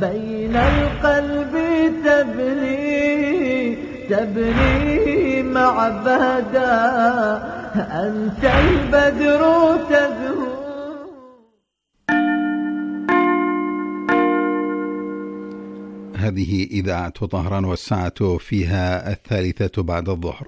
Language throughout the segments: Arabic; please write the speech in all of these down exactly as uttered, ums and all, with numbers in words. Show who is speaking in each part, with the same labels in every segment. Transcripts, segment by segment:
Speaker 1: بين القلب تبني تبني معبدا، أنت البدر تزهو.
Speaker 2: هذه إذاعة طهران والساعة فيها الثالثة بعد الظهر.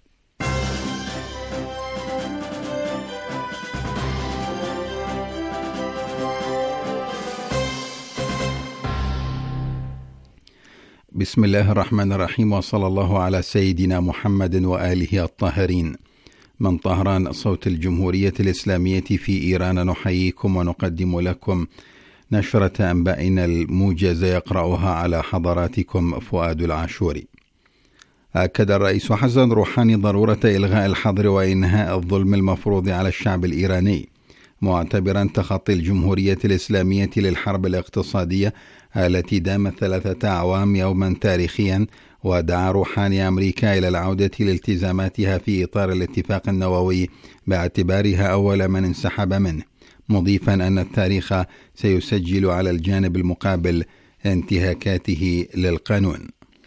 Speaker 2: بسم الله الرحمن الرحيم، وصلى الله على سيدنا محمد وآله الطاهرين. من طهران صوت الجمهورية الإسلامية في إيران نحييكم ونقدم لكم نشرة أنبائنا الموجزة، يقرأها على حضراتكم فؤاد العاشوري. أكد الرئيس حسن روحاني ضرورة إلغاء الحظر وإنهاء الظلم المفروض على الشعب الإيراني، معتبرا تخطي الجمهورية الإسلامية للحرب الاقتصادية التي دامت ثلاثة أعوام يوما تاريخيا، ودعا روحاني أمريكا إلى العودة لالتزاماتها في إطار الاتفاق النووي باعتبارها أول من انسحب منه، مضيفا أن التاريخ سيسجل على الجانب المقابل انتهاكاته للقانون.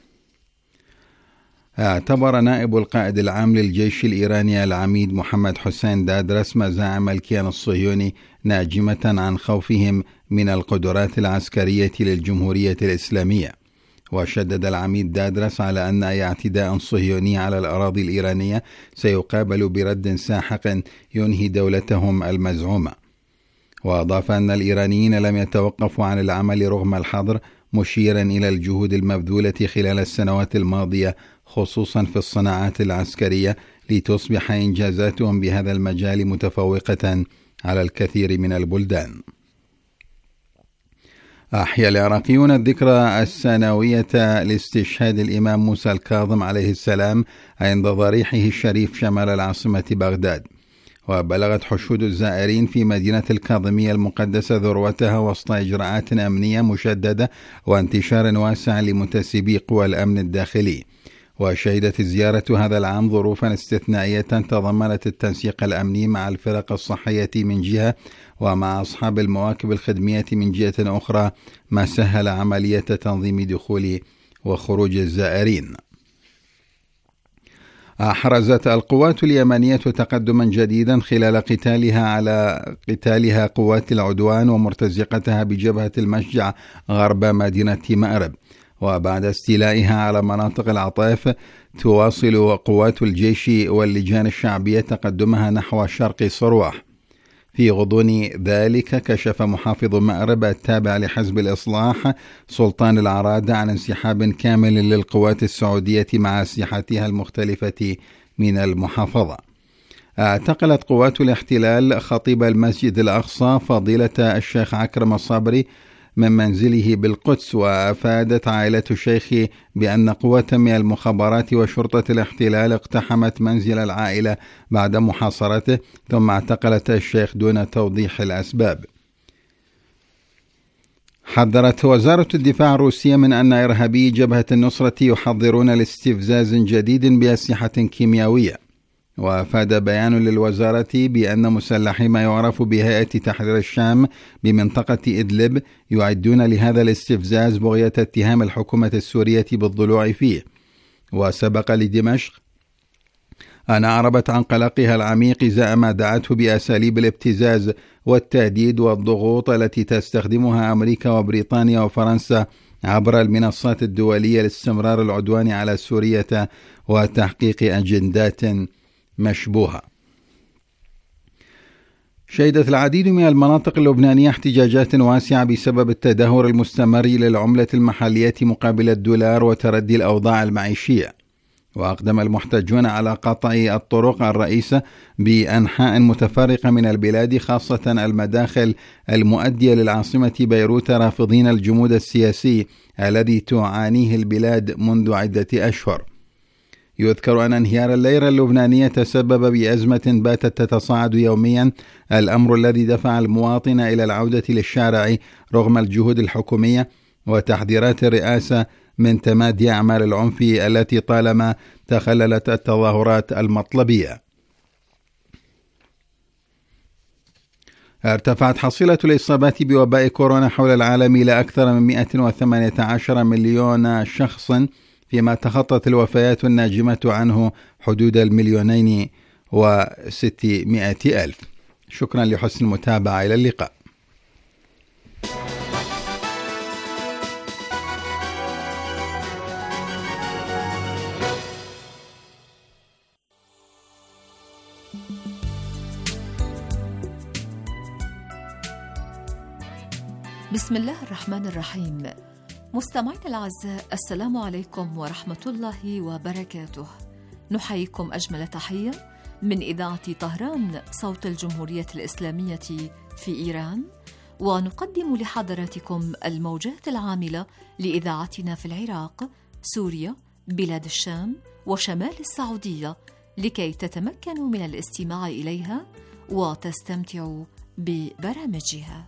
Speaker 2: اعتبر نائب القائد العام للجيش الإيراني العميد محمد حسين دادرس مزاعم الكيان الصهيوني ناجمة عن خوفهم من القدرات العسكرية للجمهورية الإسلامية، وشدد العميد دادرس على أن أي اعتداء صهيوني على الأراضي الإيرانية سيقابل برد ساحق ينهي دولتهم المزعومة، وأضاف أن الإيرانيين لم يتوقفوا عن العمل رغم الحظر، مشيرا إلى الجهود المبذولة خلال السنوات الماضية خصوصا في الصناعات العسكرية لتصبح إنجازاتهم بهذا المجال متفوقة على الكثير من البلدان. أحيا العراقيون الذكرى السنوية لاستشهاد الإمام موسى الكاظم عليه السلام عند ضريحه الشريف شمال العاصمة بغداد، وبلغت حشود الزائرين في مدينة الكاظمية المقدسة ذروتها وسط إجراءات أمنية مشددة وانتشار واسع لمنتسبي قوى الأمن الداخلي. وشهدت الزيارة هذا العام ظروفا استثنائية تضمنت التنسيق الأمني مع الفرق الصحية من جهة ومع أصحاب المواكب الخدمية من جهة أخرى، ما سهل عملية تنظيم دخول وخروج الزائرين. أحرزت القوات اليمنية تقدما جديدا خلال قتالها على قتالها قوات العدوان ومرتزقتها بجبهة المشجع غرب مدينة مأرب، وبعد استيلائها على مناطق العطاف تواصل قوات الجيش واللجان الشعبية تقدمها نحو شرق صروح. في غضون ذلك كشف محافظ مأرب التابع لحزب الإصلاح سلطان العرادة عن انسحاب كامل للقوات السعودية مع أسلحتها المختلفة من المحافظة. اعتقلت قوات الاحتلال خطيب المسجد الأقصى فضيلة الشيخ عكرم الصبري من منزله بالقدس، وأفادت عائلة الشيخ بأن قوة من المخابرات وشرطة الاحتلال اقتحمت منزل العائلة بعد محاصرته، ثم اعتقلت الشيخ دون توضيح الأسباب. حذرت وزارة الدفاع الروسية من أن إرهابي جبهة النصرة يحضرون لاستفزاز جديد بأسلحة كيميائية، وأفاد بيان للوزارة بأن مسلحي ما يعرف بهيئة تحرير الشام بمنطقة إدلب يعدون لهذا الاستفزاز بغية اتهام الحكومة السورية بالضلوع فيه. وسبق لدمشق أن أعربت عن قلقها العميق إزاء ما دعته بأساليب الابتزاز والتهديد والضغوط التي تستخدمها أمريكا وبريطانيا وفرنسا عبر المنصات الدولية لاستمرار العدوان على سوريا وتحقيق أجندات مشبوهة. شهدت العديد من المناطق اللبنانية احتجاجات واسعة بسبب التدهور المستمر للعملة المحلية مقابل الدولار وتردي الأوضاع المعيشية، وأقدم المحتجون على قطع الطرق الرئيسة بأنحاء متفرقة من البلاد خاصة المداخل المؤدية للعاصمة بيروت، رافضين الجمود السياسي الذي تعانيه البلاد منذ عدة أشهر. يذكر أن انهيار الليرة اللبنانية تسبب بأزمة باتت تتصاعد يوميا، الأمر الذي دفع المواطن إلى العودة للشارع رغم الجهود الحكومية وتحذيرات الرئاسة من تمادي أعمال العنف التي طالما تخللت التظاهرات المطلبية. ارتفعت حصيلة الإصابات بوباء كورونا حول العالم إلى أكثر من مئة وثمانية عشر مليون شخص، فيما تخطت الوفيات الناجمة عنه حدود المليونين وستمائة ألف. شكرا لحسن المتابعة، إلى اللقاء.
Speaker 3: بسم الله الرحمن الرحيم. مستمعينا الأعزاء، السلام عليكم ورحمة الله وبركاته. نحييكم أجمل تحية من إذاعة طهران صوت الجمهورية الإسلامية في إيران، ونقدم لحضراتكم الموجات العاملة لإذاعتنا في العراق، سوريا، بلاد الشام وشمال السعودية، لكي تتمكنوا من الاستماع إليها وتستمتعوا ببرامجها.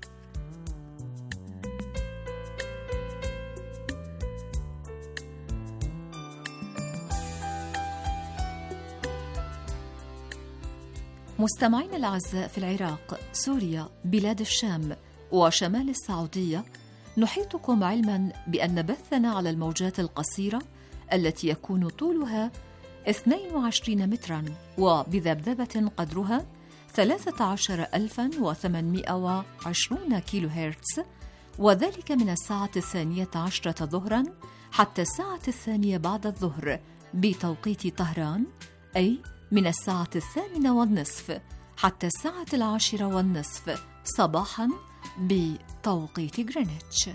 Speaker 3: مستمعينا الأعزاء، في العراق، سوريا، بلاد الشام وشمال السعودية، نحيطكم علما بأن بثنا على الموجات القصيرة التي يكون طولها اثنين وعشرين مترا وبذبذبة قدرها ثلاثة عشر ألفا وثمانمائة وعشرين كيلو هرتز، وذلك من الساعة الثانية عشرة ظهرا حتى الساعة الثانية بعد الظهر بتوقيت طهران، أي من الساعة الثامنة والنصف حتى الساعة العاشرة والنصف صباحا بتوقيت غرينتش.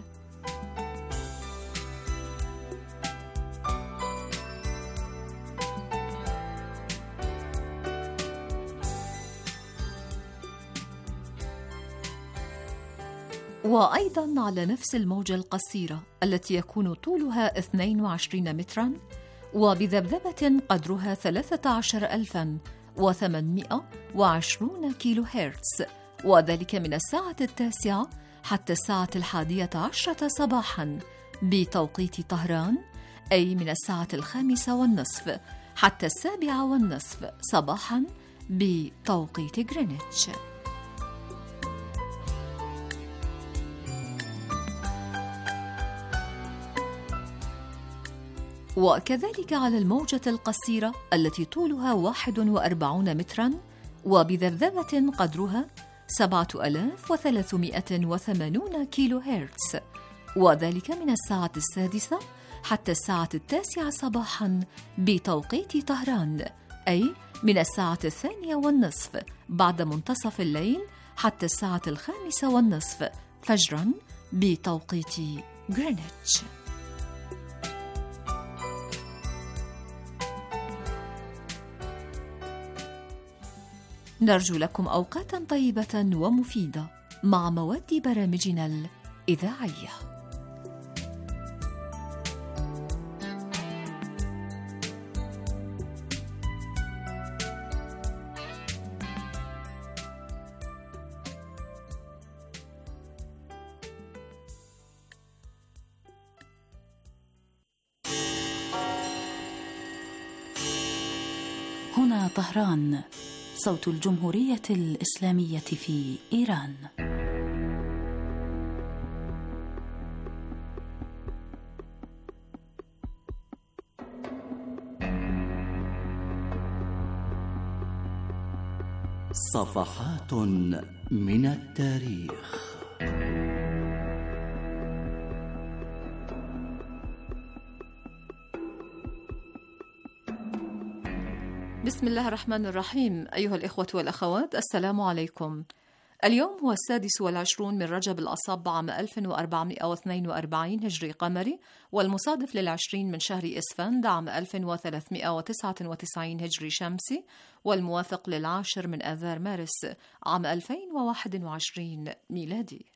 Speaker 3: وأيضا على نفس الموجة القصيرة التي يكون طولها اثنين وعشرين مترا وبذبذبة قدرها ثلاثة عشر ألفا وثمانمائة وعشرين كيلو هرتز، وذلك من الساعة التاسعة حتى الساعة الحادية عشرة صباحا بتوقيت طهران، أي من الساعة الخامسة والنصف حتى السابعة والنصف صباحا بتوقيت غرينتش. وكذلك على الموجة القصيرة التي طولها واحد وأربعون مترا وبذبذبة قدرها سبعة آلاف وثلاثمائة وثمانين كيلو هرتز، وذلك من الساعة السادسة حتى الساعة التاسعة صباحا بتوقيت طهران، أي من الساعة الثانية والنصف بعد منتصف الليل حتى الساعة الخامسة والنصف فجرا بتوقيت غرينتش. نرجو لكم أوقاتا طيبة ومفيدة مع مواد برامجنا الإذاعية.
Speaker 4: هنا طهران صوت الجمهورية الإسلامية في إيران.
Speaker 5: صفحات من التاريخ.
Speaker 3: بسم الله الرحمن الرحيم. أيها الإخوة والأخوات، السلام عليكم. اليوم هو السادس والعشرون من رجب الأصب عام ألف وأربعمائة واثنين وأربعين هجري قمري، والمصادف للعشرين من شهر إسفند عام ألف وثلاثمائة وتسعة وتسعين هجري شمسي، والموافق للعاشر من آذار مارس عام ألفين وواحد وعشرين ميلادي.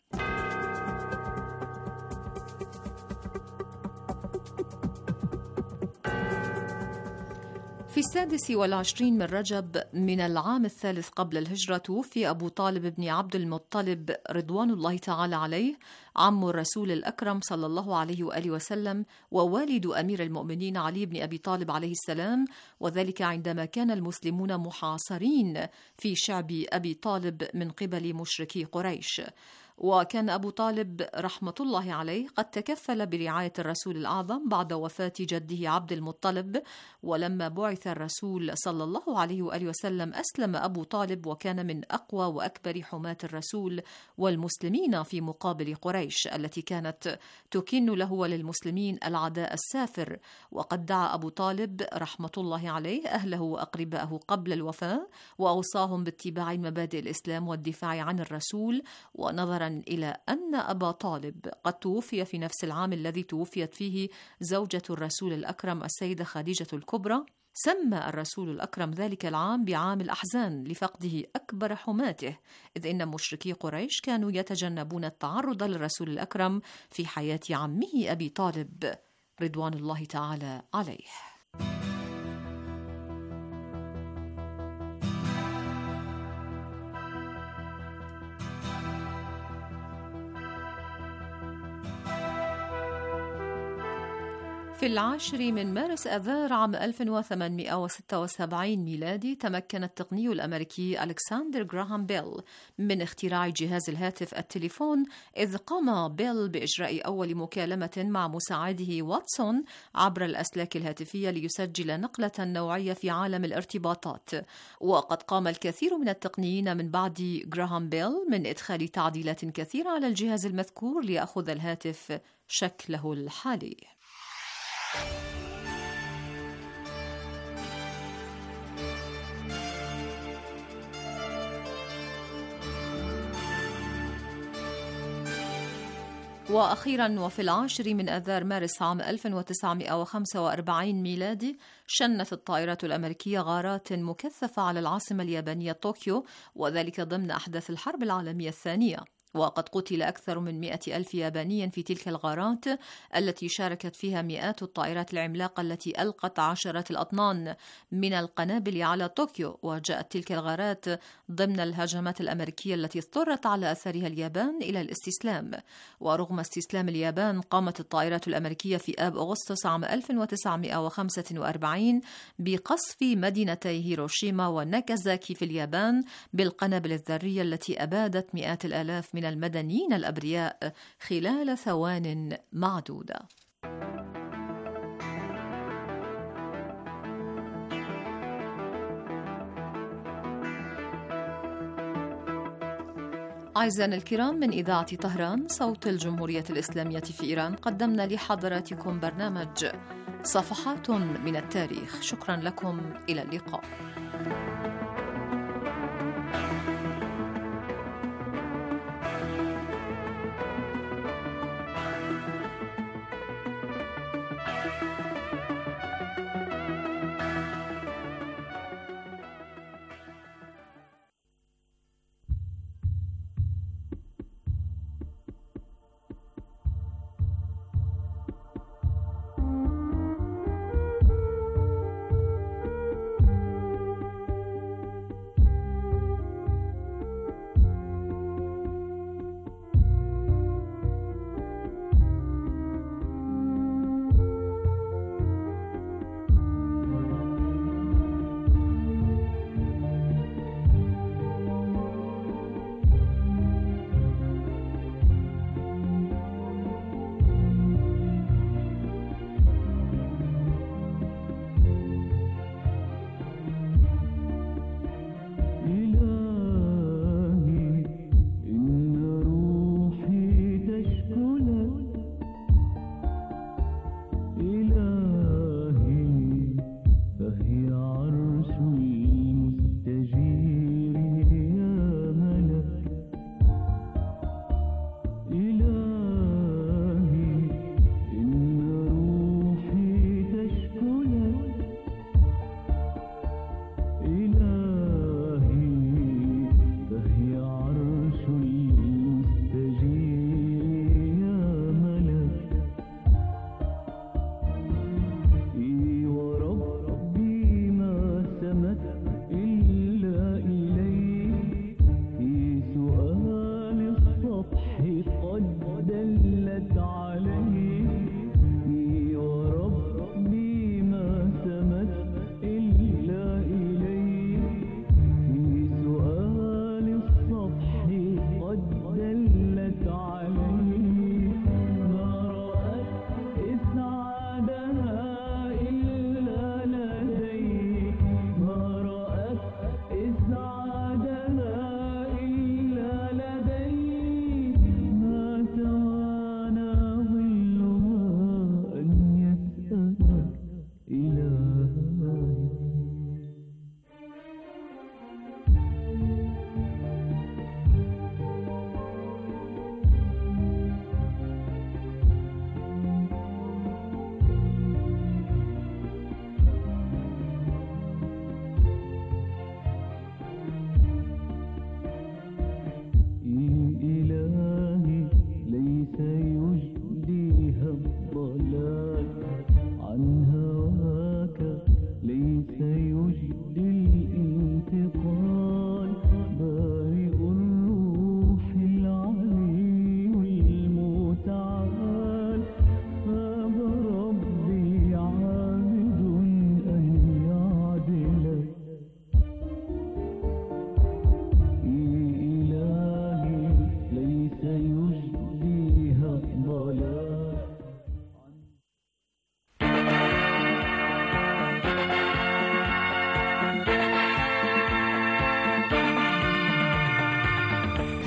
Speaker 3: في في السادس والعشرين من رجب من العام الثالث قبل الهجرة توفي أبو طالب بن عبد المطلب رضوان الله تعالى عليه، عم الرسول الأكرم صلى الله عليه وآله وسلم ووالد أمير المؤمنين علي بن أبي طالب عليه السلام، وذلك عندما كان المسلمون محاصرين في شعب أبي طالب من قبل مشركي قريش. وكان أبو طالب رحمة الله عليه قد تكفل برعاية الرسول الأعظم بعد وفاة جده عبد المطلب، ولما بعث الرسول صلى الله عليه وآله وسلم أسلم أبو طالب، وكان من أقوى وأكبر حماة الرسول والمسلمين في مقابل قريش التي كانت تكن له وللمسلمين العداء السافر. وقد دعا أبو طالب رحمة الله عليه أهله وأقرباءه قبل الوفاة، وأوصاهم باتباع مبادئ الإسلام والدفاع عن الرسول. ونظرا إلى أن أبا طالب قد توفي في نفس العام الذي توفيت فيه زوجة الرسول الأكرم السيدة خديجة الكبرى، سمى الرسول الأكرم ذلك العام بعام الأحزان لفقده أكبر حماته، إذ إن مشركي قريش كانوا يتجنبون التعرض للرسول الأكرم في حياة عمه أبي طالب رضوان الله تعالى عليه. في العاشر من مارس آذار عام ألف وثمانمائة وستة وسبعين ميلادي تمكن التقني الأمريكي ألكسندر غراهام بيل من اختراع جهاز الهاتف التليفون، إذ قام بيل بإجراء أول مكالمة مع مساعده واتسون عبر الأسلاك الهاتفية ليسجل نقلة نوعية في عالم الارتباطات. وقد قام الكثير من التقنيين من بعد غراهام بيل من إدخال تعديلات كثيرة على الجهاز المذكور ليأخذ الهاتف شكله الحالي. وأخيرا وفي العاشر من آذار مارس عام ألف وتسعمائة وخمسة وأربعين ميلادي شنت الطائرات الأمريكية غارات مكثفة على العاصمة اليابانية طوكيو، وذلك ضمن أحداث الحرب العالمية الثانية. وقد قتل أكثر من مئة ألف ياباني في تلك الغارات التي شاركت فيها مئات الطائرات العملاقة التي ألقت عشرات الأطنان من القنابل على طوكيو. وجاءت تلك الغارات ضمن الهجمات الأمريكية التي اضطرت على أثرها اليابان إلى الاستسلام. ورغم استسلام اليابان قامت الطائرات الأمريكية في آب أغسطس عام ألف وتسعمائة وخمسة وأربعين بقصف مدينتي هيروشيما وناكازاكي في اليابان بالقنابل الذرية التي أبادت مئات الآلاف من المدنيين الأبرياء خلال ثوان معدودة. أعزائنا الكرام، من إذاعة طهران صوت الجمهورية الإسلامية في إيران قدمنا لحضراتكم برنامج صفحات من التاريخ. شكرا لكم، إلى اللقاء.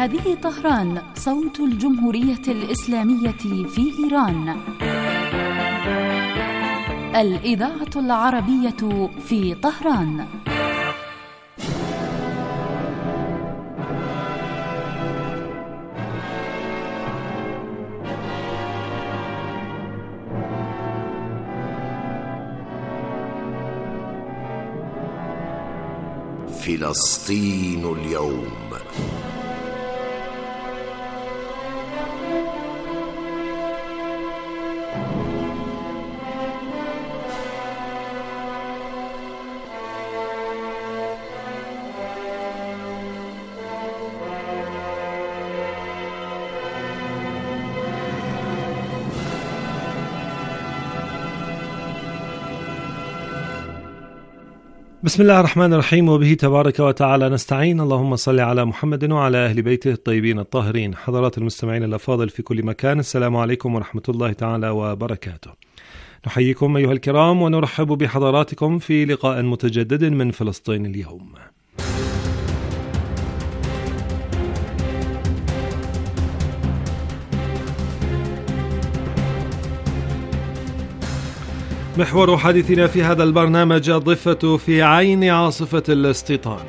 Speaker 4: هذه طهران، صوت الجمهورية الإسلامية في إيران. الإذاعة العربية في طهران.
Speaker 6: فلسطين اليوم.
Speaker 7: بسم الله الرحمن الرحيم، وبه تبارك وتعالى نستعين. اللهم صل على محمد وعلى أهل بيته الطيبين الطاهرين. حضرات المستمعين الأفاضل في كل مكان، السلام عليكم ورحمة الله تعالى وبركاته. نحييكم أيها الكرام ونرحب بحضراتكم في لقاء متجدد من فلسطين اليوم. محور حديثنا في هذا البرنامج الضفة في عين عاصفة الاستيطان.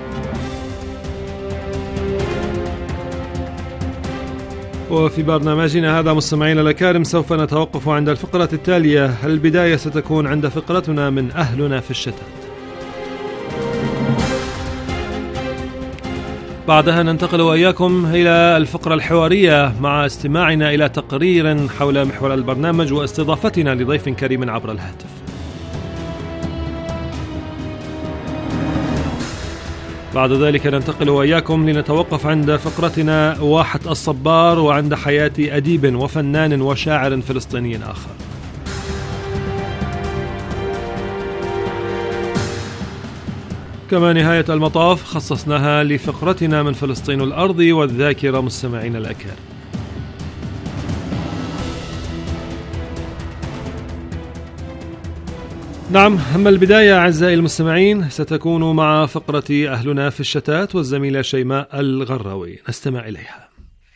Speaker 7: وفي برنامجنا هذا مستمعينا الأكارم سوف نتوقف عند الفقرة التالية. البداية ستكون عند فقرتنا من أهلنا في الشتات. بعدها ننتقل وإياكم إلى الفقرة الحوارية مع استماعنا إلى تقرير حول محور البرنامج واستضافتنا لضيف كريم عبر الهاتف. بعد ذلك ننتقل وإياكم لنتوقف عند فقرتنا واحة الصبار وعند حياة أديب وفنان وشاعر فلسطيني آخر. كما نهاية المطاف خصصناها لفقرتنا من فلسطين الأرض والذاكرة مستمعين الأكارم. نعم، أما البداية أعزائي المستمعين ستكون مع فقرة أهلنا في الشتات والزميلة شيماء الغراوي، نستمع إليها.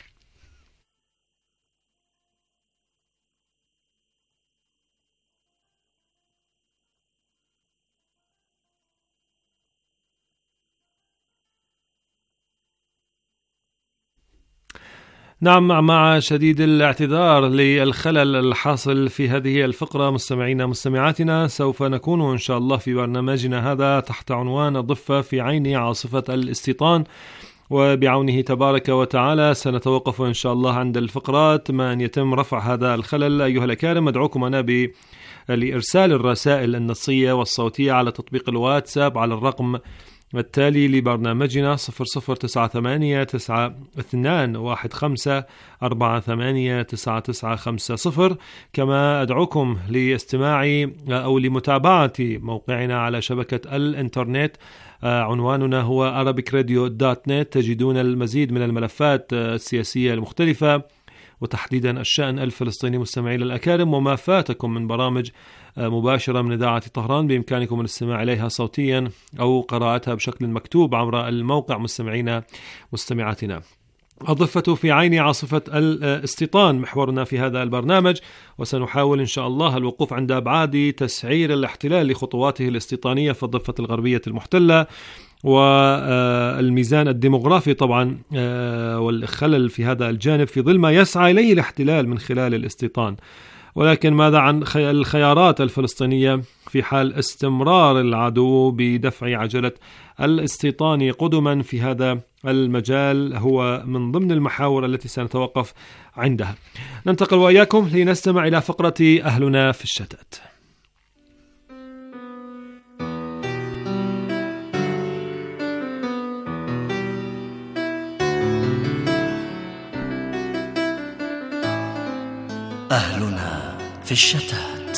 Speaker 7: نعم، مع شديد الاعتذار للخلل الحاصل في هذه الفقرة مستمعينا مستمعاتنا، سوف نكون إن شاء الله في برنامجنا هذا تحت عنوان الضفة في عين عاصفة الاستيطان، وبعونه تبارك وتعالى سنتوقف إن شاء الله عند الفقرات ما أن يتم رفع هذا الخلل. أيها الأكارم، أدعوكم أنا ب لإرسال الرسائل النصية والصوتية على تطبيق الواتساب على الرقم التالي لبرنامجنا صفر صفر تسعة ثمانية تسعة اثنان واحد خمسة أربعة ثمانية تسعة تسعة خمسة صفر. كما أدعوكم لاستماع أو لمتابعة موقعنا على شبكة الإنترنت، عنواننا هو arabic radio dot net. تجدون المزيد من الملفات السياسية المختلفة وتحديدا الشأن الفلسطيني مستمعين الأكارم، وما فاتكم من برامج مباشرة من إذاعة طهران بإمكانكم الاستماع إليها صوتيا أو قراءتها بشكل مكتوب عبر الموقع مستمعينا مستمعاتنا. الضفة في عين عاصفة الاستيطان محورنا في هذا البرنامج، وسنحاول إن شاء الله الوقوف عند أبعاد تسعير الاحتلال لخطواته الاستيطانية في الضفة الغربية المحتلة، والميزان الديموغرافي طبعا والخلل في هذا الجانب في ظل ما يسعى إليه الاحتلال من خلال الاستيطان. ولكن ماذا عن الخيارات الفلسطينية في حال استمرار العدو بدفع عجلة الاستيطان قدما في هذا المجال؟ هو من ضمن المحاور التي سنتوقف عندها. ننتقل وإياكم لنستمع إلى فقرة أهلنا في الشتات.
Speaker 5: أهلنا في الشتات.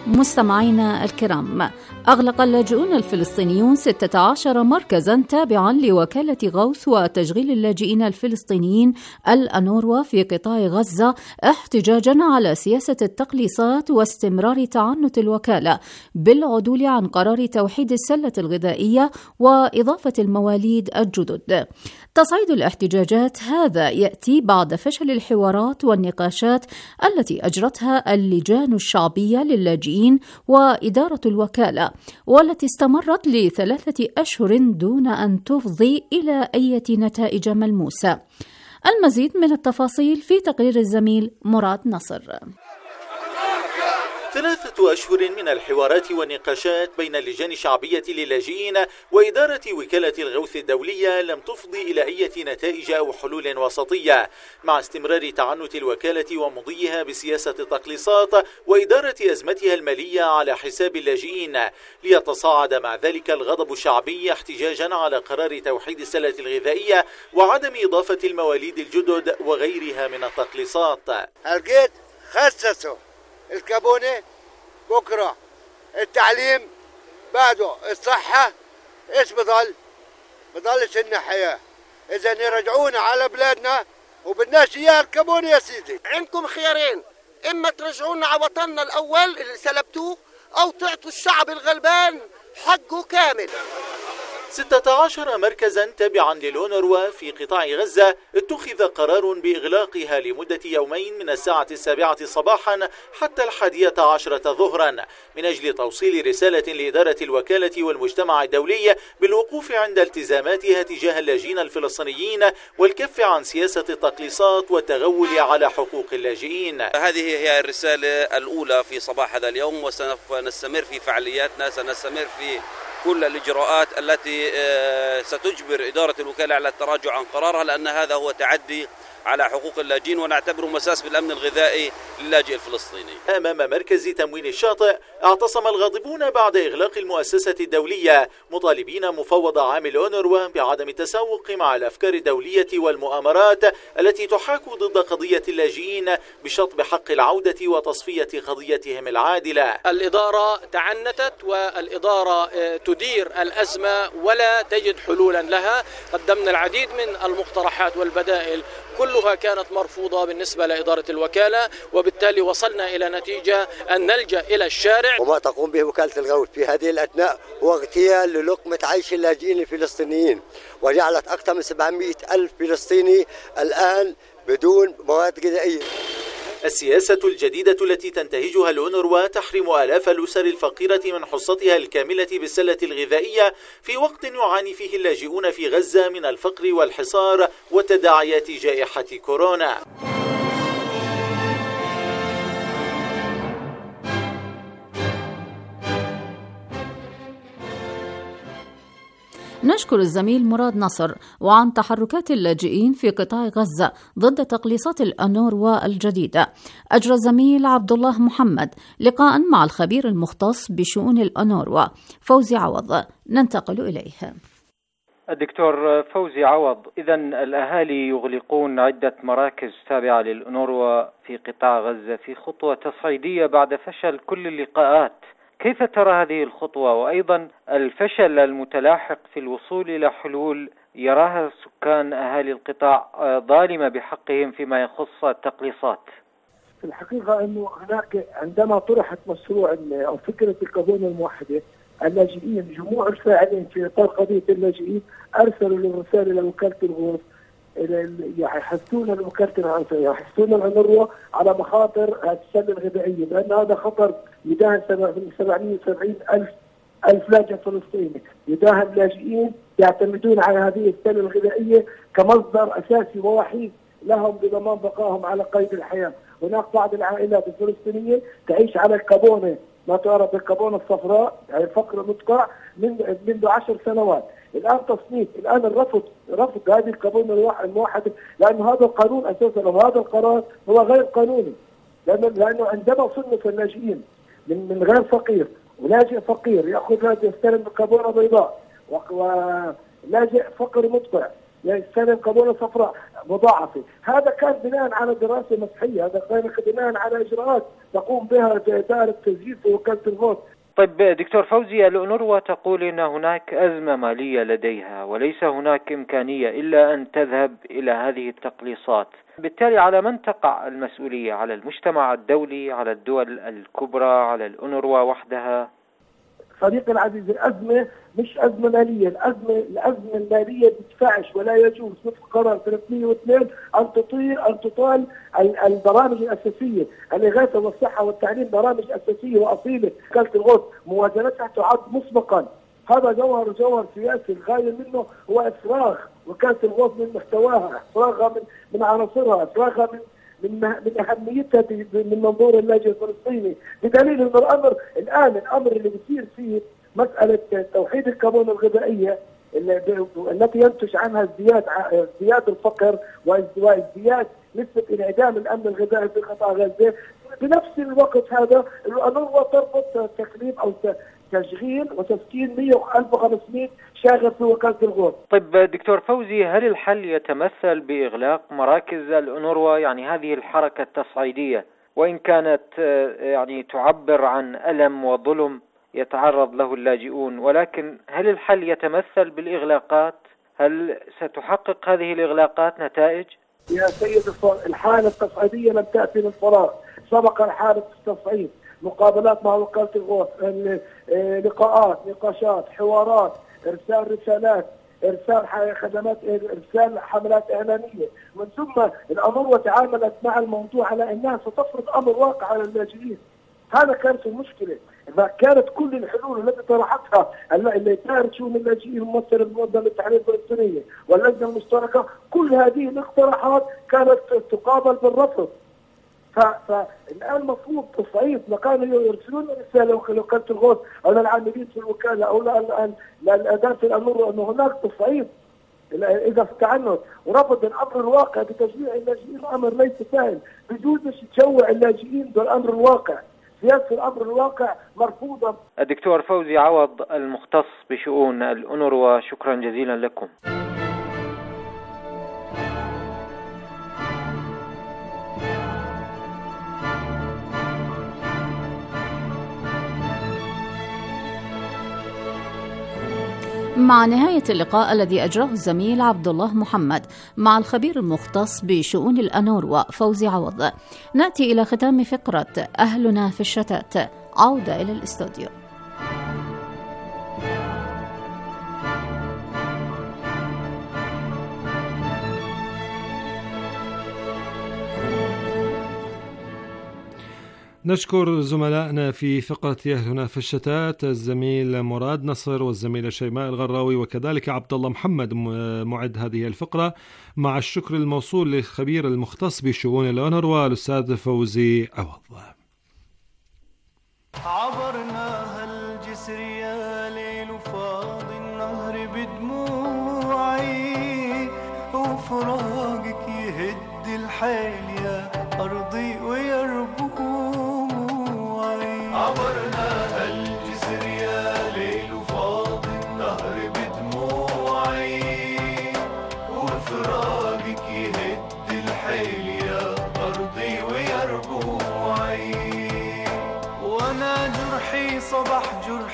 Speaker 4: مستمعينا الكرام، أغلق اللاجئون الفلسطينيون ستة عشر مركزاً تابعاً لوكالة غوث وتشغيل اللاجئين الفلسطينيين الأنوروا في قطاع غزة احتجاجاً على سياسة التقليصات واستمرار تعنت الوكالة بالعدول عن قرار توحيد السلة الغذائية وإضافة المواليد الجدد. تصعيد الاحتجاجات هذا يأتي بعد فشل الحوارات والنقاشات التي أجرتها اللجان الشعبية للاجئين وإدارة الوكالة، والتي استمرت لثلاثة أشهر دون أن تفضي إلى أي نتائج ملموسة. المزيد من التفاصيل في تقرير الزميل مراد نصر.
Speaker 8: ثلاثة أشهر من الحوارات والنقاشات بين اللجان الشعبية للاجئين وإدارة وكالة الغوث الدولية لم تفضي إلى أي نتائج أو حلول وسطية، مع استمرار تعنت الوكالة ومضيها بسياسة التقليصات وإدارة أزمتها المالية على حساب اللاجئين، ليتصاعد مع ذلك الغضب الشعبي احتجاجا على قرار توحيد السلة الغذائية وعدم إضافة المواليد الجدد وغيرها من التقليصات.
Speaker 9: القيد خصصوا الكابونة بكرة، التعليم بعده، الصحة ايش بضل؟ بضلش لنا حياة. إذا يرجعونا على بلادنا وبدناش إياها الكابونة يا سيدي.
Speaker 10: عندكم خيارين، إما ترجعونا على وطننا الأول اللي سلبتوه، أو تعطوا الشعب الغلبان حقه كامل.
Speaker 8: ستة عشر مركزا تابعا للأونروا في قطاع غزة اتخذ قرار بإغلاقها لمدة يومين من الساعة السابعة صباحا حتى الحادية عشرة ظهرا، من أجل توصيل رسالة لإدارة الوكالة والمجتمع الدولي بالوقوف عند التزاماتها تجاه اللاجئين الفلسطينيين والكف عن سياسة التقليصات والتغول على حقوق اللاجئين.
Speaker 11: هذه هي الرسالة الأولى في صباح هذا اليوم، وسوف نستمر في فعالياتنا، سنستمر في كل الإجراءات التي ستجبر إدارة الوكالة على التراجع عن قرارها، لأن هذا هو تعدي على حقوق اللاجئين ونعتبره مساس بالأمن الغذائي للاجئ الفلسطيني.
Speaker 8: أمام مركز تموين الشاطئ اعتصم الغاضبون بعد إغلاق المؤسسة الدولية، مطالبين مفوض عام الأونروا بعدم التسوق مع الأفكار الدولية والمؤامرات التي تحاك ضد قضية اللاجئين بشطب حق العودة وتصفية قضيتهم العادلة.
Speaker 12: الإدارة تعنتت والإدارة تدير الأزمة ولا تجد حلولا لها. قدمنا العديد من المقترحات والبدائل، كلها كانت مرفوضة بالنسبة لإدارة الوكالة، وبالتالي وصلنا إلى نتيجة أن نلجأ إلى الشارع.
Speaker 9: وما تقوم به وكالة الغوث في هذه الأثناء هو اغتيال للقمة عيش اللاجئين الفلسطينيين، وجعلت أكثر من سبعمئة ألف فلسطيني الآن بدون مواد غذائية.
Speaker 8: السياسة الجديدة التي تنتهجها الأونروا تحرم آلاف الأسر الفقيرة من حصتها الكاملة بالسلة الغذائية في وقت يعاني فيه اللاجئون في غزة من الفقر والحصار وتداعيات جائحة كورونا.
Speaker 4: نشكر الزميل مراد نصر. وعن تحركات اللاجئين في قطاع غزة ضد تقليصات الأونروا الجديدة، أجرى الزميل عبد الله محمد لقاء مع الخبير المختص بشؤون الأونروا فوزي عوض، ننتقل إليه.
Speaker 13: الدكتور فوزي عوض، إذن الأهالي يغلقون عدة مراكز تابعة للأونروا في قطاع غزة في خطوة تصعيدية بعد فشل كل اللقاءات. كيف ترى هذه الخطوة، وأيضا الفشل المتلاحق في الوصول إلى حلول يراها سكان أهالي القطاع ظالمة بحقهم فيما يخص التقليصات؟
Speaker 14: في الحقيقة أنه هناك عندما طرحت مشروع أو فكرة الكابونة الموحدة، اللاجئين جموع الفاعلين في إطار قضية اللاجئين أرسلوا للرسالة لوكالة الغوث يحثون الوكالة يحثون الأونروا على مخاطر السلة الغذائية، لأن هذا خطر يداهن سبعمئة وسبعين ألف ألف لاجئ فلسطيني. يداهن اللاجئين يعتمدون على هذه السلة الغذائية كمصدر أساسي ووحيد لهم بضمان بقائهم على قيد الحياة. هناك بعض العائلات الفلسطينية تعيش على الكابونة، ما تعرف بالكابونة الصفراء، يعني فقر مدقع من منذ عشر سنوات. الآن تصنيف، الآن الرفض رفض هذه الكابونة الموحدة، لأن هذا القانون أساسا وهذا القرار هو غير قانوني، لأنه, لأنه عندما صنف اللاجئين من من غير فقير ولاجئ فقير يأخذ لاجئ يستلم كابونة بيضاء ولاجئ فقر مدقع يستلم قبولة صفراء مضاعفة. هذا كان بناء على دراسة مسحية، هذا كان بناء على إجراءات تقوم بها إدارة تسجيل في وكالة الفوت.
Speaker 13: طيب دكتور فوزي، الأونروا تقول إن هناك أزمة مالية لديها وليس هناك إمكانية إلا أن تذهب إلى هذه التقليصات، بالتالي على من تقع المسؤولية؟ على المجتمع الدولي، على الدول الكبرى، على الأونروا وحدها؟
Speaker 14: صديقي العزيز، الأزمة مش أزمة مالية، الأزمة الأزمة المالية بتدفعش ولا يجوز وفق قرار ثلاثمئة واثنين أن تطير أن تطال البرامج الأساسية، الإغاثة والصحة والتعليم برامج أساسية وأصيلة، وكالة الغوث موازنتها تعد مسبقا. هذا جوهر جوهر سياسي، الغاية منه هو إفراغ وكالة الغوث من محتواها، إفراغها من من عناصرها، إفراغها من من من اهميتها من منظور اللاجئ الفلسطيني، بدليل ان الامر الان الامر اللي بيصير فيه مساله توحيد القانون الغذائيه التي ينتج عنها ازدياد ازدياد الفقر وازدياد نسبه انعدام الامن الغذائي في قطاع غزه. بنفس الوقت هذا الأونروا تربط تكليف او تشغيل وتسكين مئة ألف وخمسمئة شاغر في وكالة الغوث.
Speaker 13: طيب دكتور فوزي، هل الحل يتمثل بإغلاق مراكز الأونروا؟ يعني هذه الحركة التصعيدية وإن كانت يعني تعبر عن ألم وظلم يتعرض له اللاجئون، ولكن هل الحل يتمثل بالإغلاقات؟ هل ستحقق هذه الإغلاقات نتائج؟
Speaker 14: يا سيد الحالة التصعيدية لم تأتي من فراغ، سبق الحالة التصعيد، مقابلات مع وكالة الغوث، لقاءات، نقاشات، حوارات، إرسال رسالات، إرسال خدمات، إرسال حملات إعلامية، من ثم الأونروا تعاملت مع الموضوع على أنها ستفرض أمر واقع على اللاجئين. هذا كانت المشكلة. إذا كانت كل الحلول التي طرحتها اللي كانت شؤون اللاجئين ممثلة بمنظمة التحرير الفلسطينية واللجنة المشتركة، كل هذه الاقتراحات كانت تقابل بالرفض. فالآن مفروض تصعيد، ما كانوا يرسلون رسالة لوكالة الغوث أو للعاملين في الوكالة أو للأداة الأونروا أنه هناك تصعيد إذا تعنت ورفض الأمر الواقع بتشجيع اللاجئين. أمر ليس سهل، بجوز تشوع اللاجئين بالأمر الواقع، سياسة الأمر الواقع مرفوضة.
Speaker 13: الدكتور فوزي عوض المختص بشؤون الأونروا، شكرا جزيلا لكم.
Speaker 4: مع نهاية اللقاء الذي أجراه الزميل عبد الله محمد مع الخبير المختص بشؤون الأونروا فوزي عوض، نأتي إلى ختام فقرة أهلنا في الشتات. عودة إلى الاستوديو.
Speaker 7: نشكر زملائنا في فقرة أهلنا في الشتات، الزميل مراد نصر والزميلة شيماء الغراوي وكذلك عبد الله محمد معد هذه الفقرة، مع الشكر الموصول للخبير المختص بشؤون الأونروا الأستاذ فوزي عوض.
Speaker 15: عبرنا هالجسر يا ليل وفاض النهر بدموعي، وفراقك يهد الحيل يا أرضي ويربوعي. عبرنا هالجسر يا ليل وفاض النهر بدموعي، وفراقك يهد الحيل يا أرضي ويربوعي. وانا جرحي صبح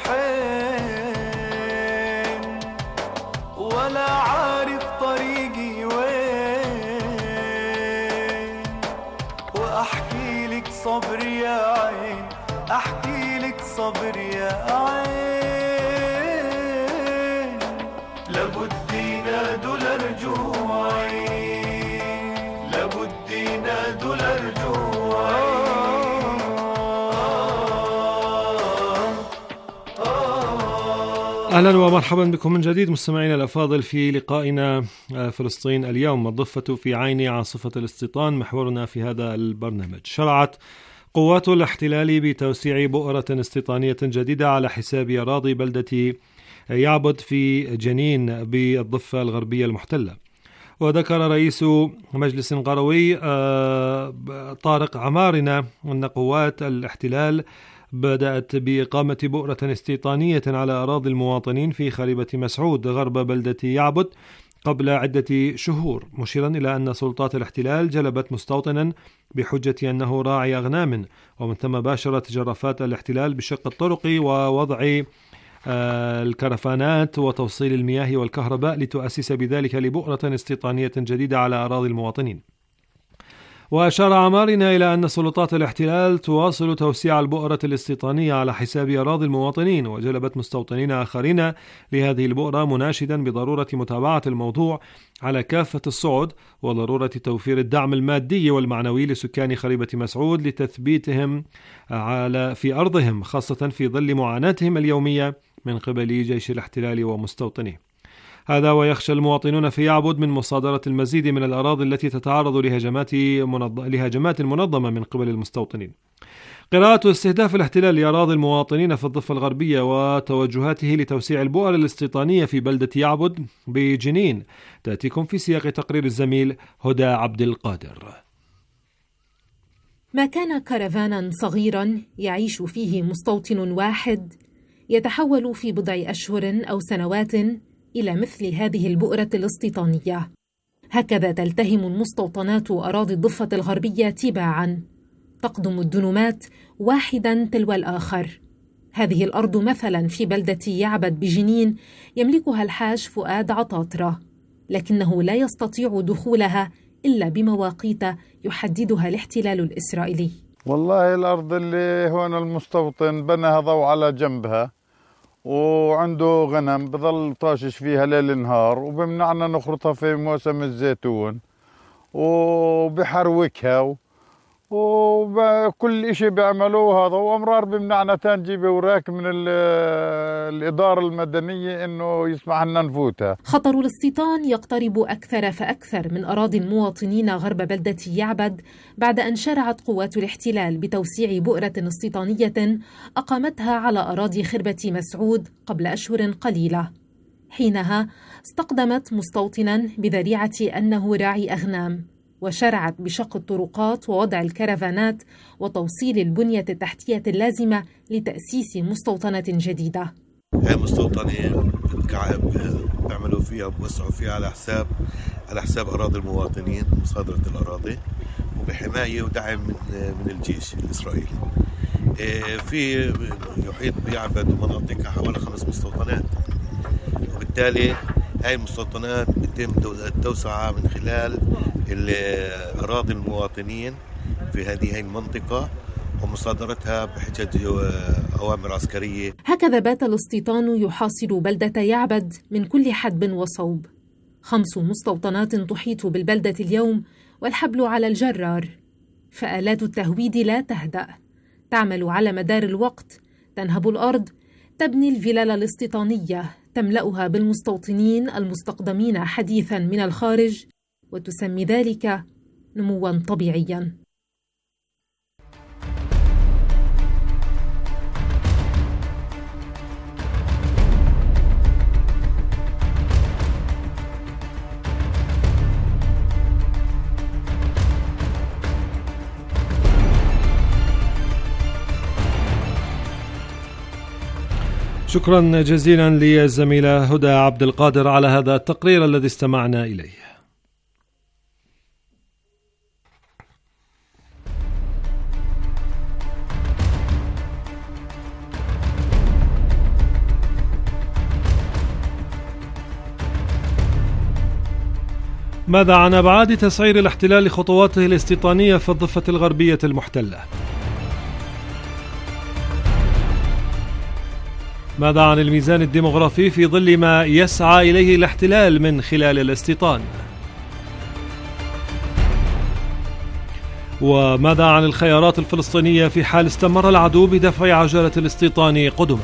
Speaker 15: جرحين، ولا عارف طريقي وين، واحكي لك صبر يا عين، احكي لك صبر يا عين. لابد ينادوا لرجوعي، لابد ينادوا لرجوعي.
Speaker 7: أهلا ومرحبا بكم من جديد مستمعينا الأفاضل في لقائنا فلسطين اليوم، الضفة في عين عاصفة الاستيطان، محورنا في هذا البرنامج. شرعت قوات الاحتلال بتوسيع بؤرة استيطانية جديدة على حساب أراضي بلدة يعبد في جنين بالضفة الغربية المحتلة. وذكر رئيس مجلس قروي طارق عمارنة أن قوات الاحتلال بدأت بإقامة بؤرة استيطانية على أراضي المواطنين في خريبة مسعود غرب بلدة يعبد قبل عدة شهور، مشيرا إلى أن سلطات الاحتلال جلبت مستوطنا بحجة أنه راعي أغنام، ومن ثم باشرت جرافات الاحتلال بشق الطرق ووضع الكرفانات وتوصيل المياه والكهرباء لتؤسس بذلك لبؤرة استيطانية جديدة على أراضي المواطنين. وأشار عمارنا إلى أن سلطات الاحتلال تواصل توسيع البؤرة الاستيطانية على حساب أراضي المواطنين، وجلبت مستوطنين آخرين لهذه البؤرة، مناشدا بضرورة متابعة الموضوع على كافة الصعد، وضرورة توفير الدعم المادي والمعنوي لسكان خريبة مسعود لتثبيتهم على في أرضهم، خاصة في ظل معاناتهم اليومية من قبل جيش الاحتلال ومستوطنيه. هذا ويخشى المواطنون في يعبد من مصادرة المزيد من الأراضي التي تتعرض لهجمات منظ... لهجمات منظمة من قبل المستوطنين. قراءة استهداف الاحتلال لأراضي المواطنين في الضفة الغربية وتوجهاته لتوسيع البؤر الاستيطانية في بلدة يعبد بجنين تأتيكم في سياق تقرير الزميل هدى عبد القادر.
Speaker 16: ما كان كرفانا صغيرا يعيش فيه مستوطن واحد يتحول في بضع أشهر أو سنوات إلى مثل هذه البؤرة الاستيطانية. هكذا تلتهم المستوطنات أراضي الضفة الغربية تباعاً، تقدم الدنومات واحداً تلو الآخر. هذه الأرض مثلاً في بلدة يعبد بجنين يملكها الحاج فؤاد عطاطرة، لكنه لا يستطيع دخولها إلا بمواقيت يحددها الاحتلال الإسرائيلي.
Speaker 17: والله الأرض اللي هون المستوطن بناها ضوء على جنبها، وعنده غنم بظل طاشش فيها ليل نهار، وبمنعنا نخرطها في موسم الزيتون وبحروكها، وكل إشي بيعملوه هذا، وأمرار بمنعنا تنجيب وراك من الإدارة المدنية إنه يسمح لنا نفوتها.
Speaker 16: خطر الاستيطان يقترب أكثر فأكثر من أراضي المواطنين غرب بلدة يعبد بعد أن شرعت قوات الاحتلال بتوسيع بؤرة استيطانية أقامتها على أراضي خربة مسعود قبل أشهر قليلة. حينها استقدمت مستوطنا بذريعة أنه راعي أغنام، وشرعت بشق الطرقات ووضع الكرفانات وتوصيل البنية التحتية اللازمة لتأسيس مستوطنة جديدة.
Speaker 18: هاي مستوطنة بيعملوا فيها بوسعوا فيها على حساب على حساب أراضي المواطنين، مصادرة الأراضي وبحماية ودعم من من الجيش الإسرائيلي. في يحيط بيعبد ومناطقها حوالي خمس مستوطنات، وبالتالي هاي المستوطنات بيتم التوسعة من خلال أراضي المواطنين في هذه المنطقة ومصادرتها بحجة أوامر عسكرية.
Speaker 16: هكذا بات الاستيطان يحاصر بلدة يعبد من كل حدب وصوب. خمس مستوطنات تحيط بالبلدة اليوم والحبل على الجرار، فآلات التهويد لا تهدأ، تعمل على مدار الوقت، تنهب الأرض، تبني الفلل الاستيطانية، تملأها بالمستوطنين المستقدمين حديثاً من الخارج، وتسمي ذلك نمواً طبيعياً.
Speaker 7: شكرا جزيلا للزميلة هدى عبد القادر على هذا التقرير الذي استمعنا إليه. ماذا عن أبعاد تسعير الاحتلال لخطواته الاستيطانية في الضفة الغربية المحتلة؟ ماذا عن الميزان الديمغرافي في ظل ما يسعى إليه الاحتلال من خلال الاستيطان؟ وماذا عن الخيارات الفلسطينية في حال استمر العدو بدفع عجلة الاستيطان قدما؟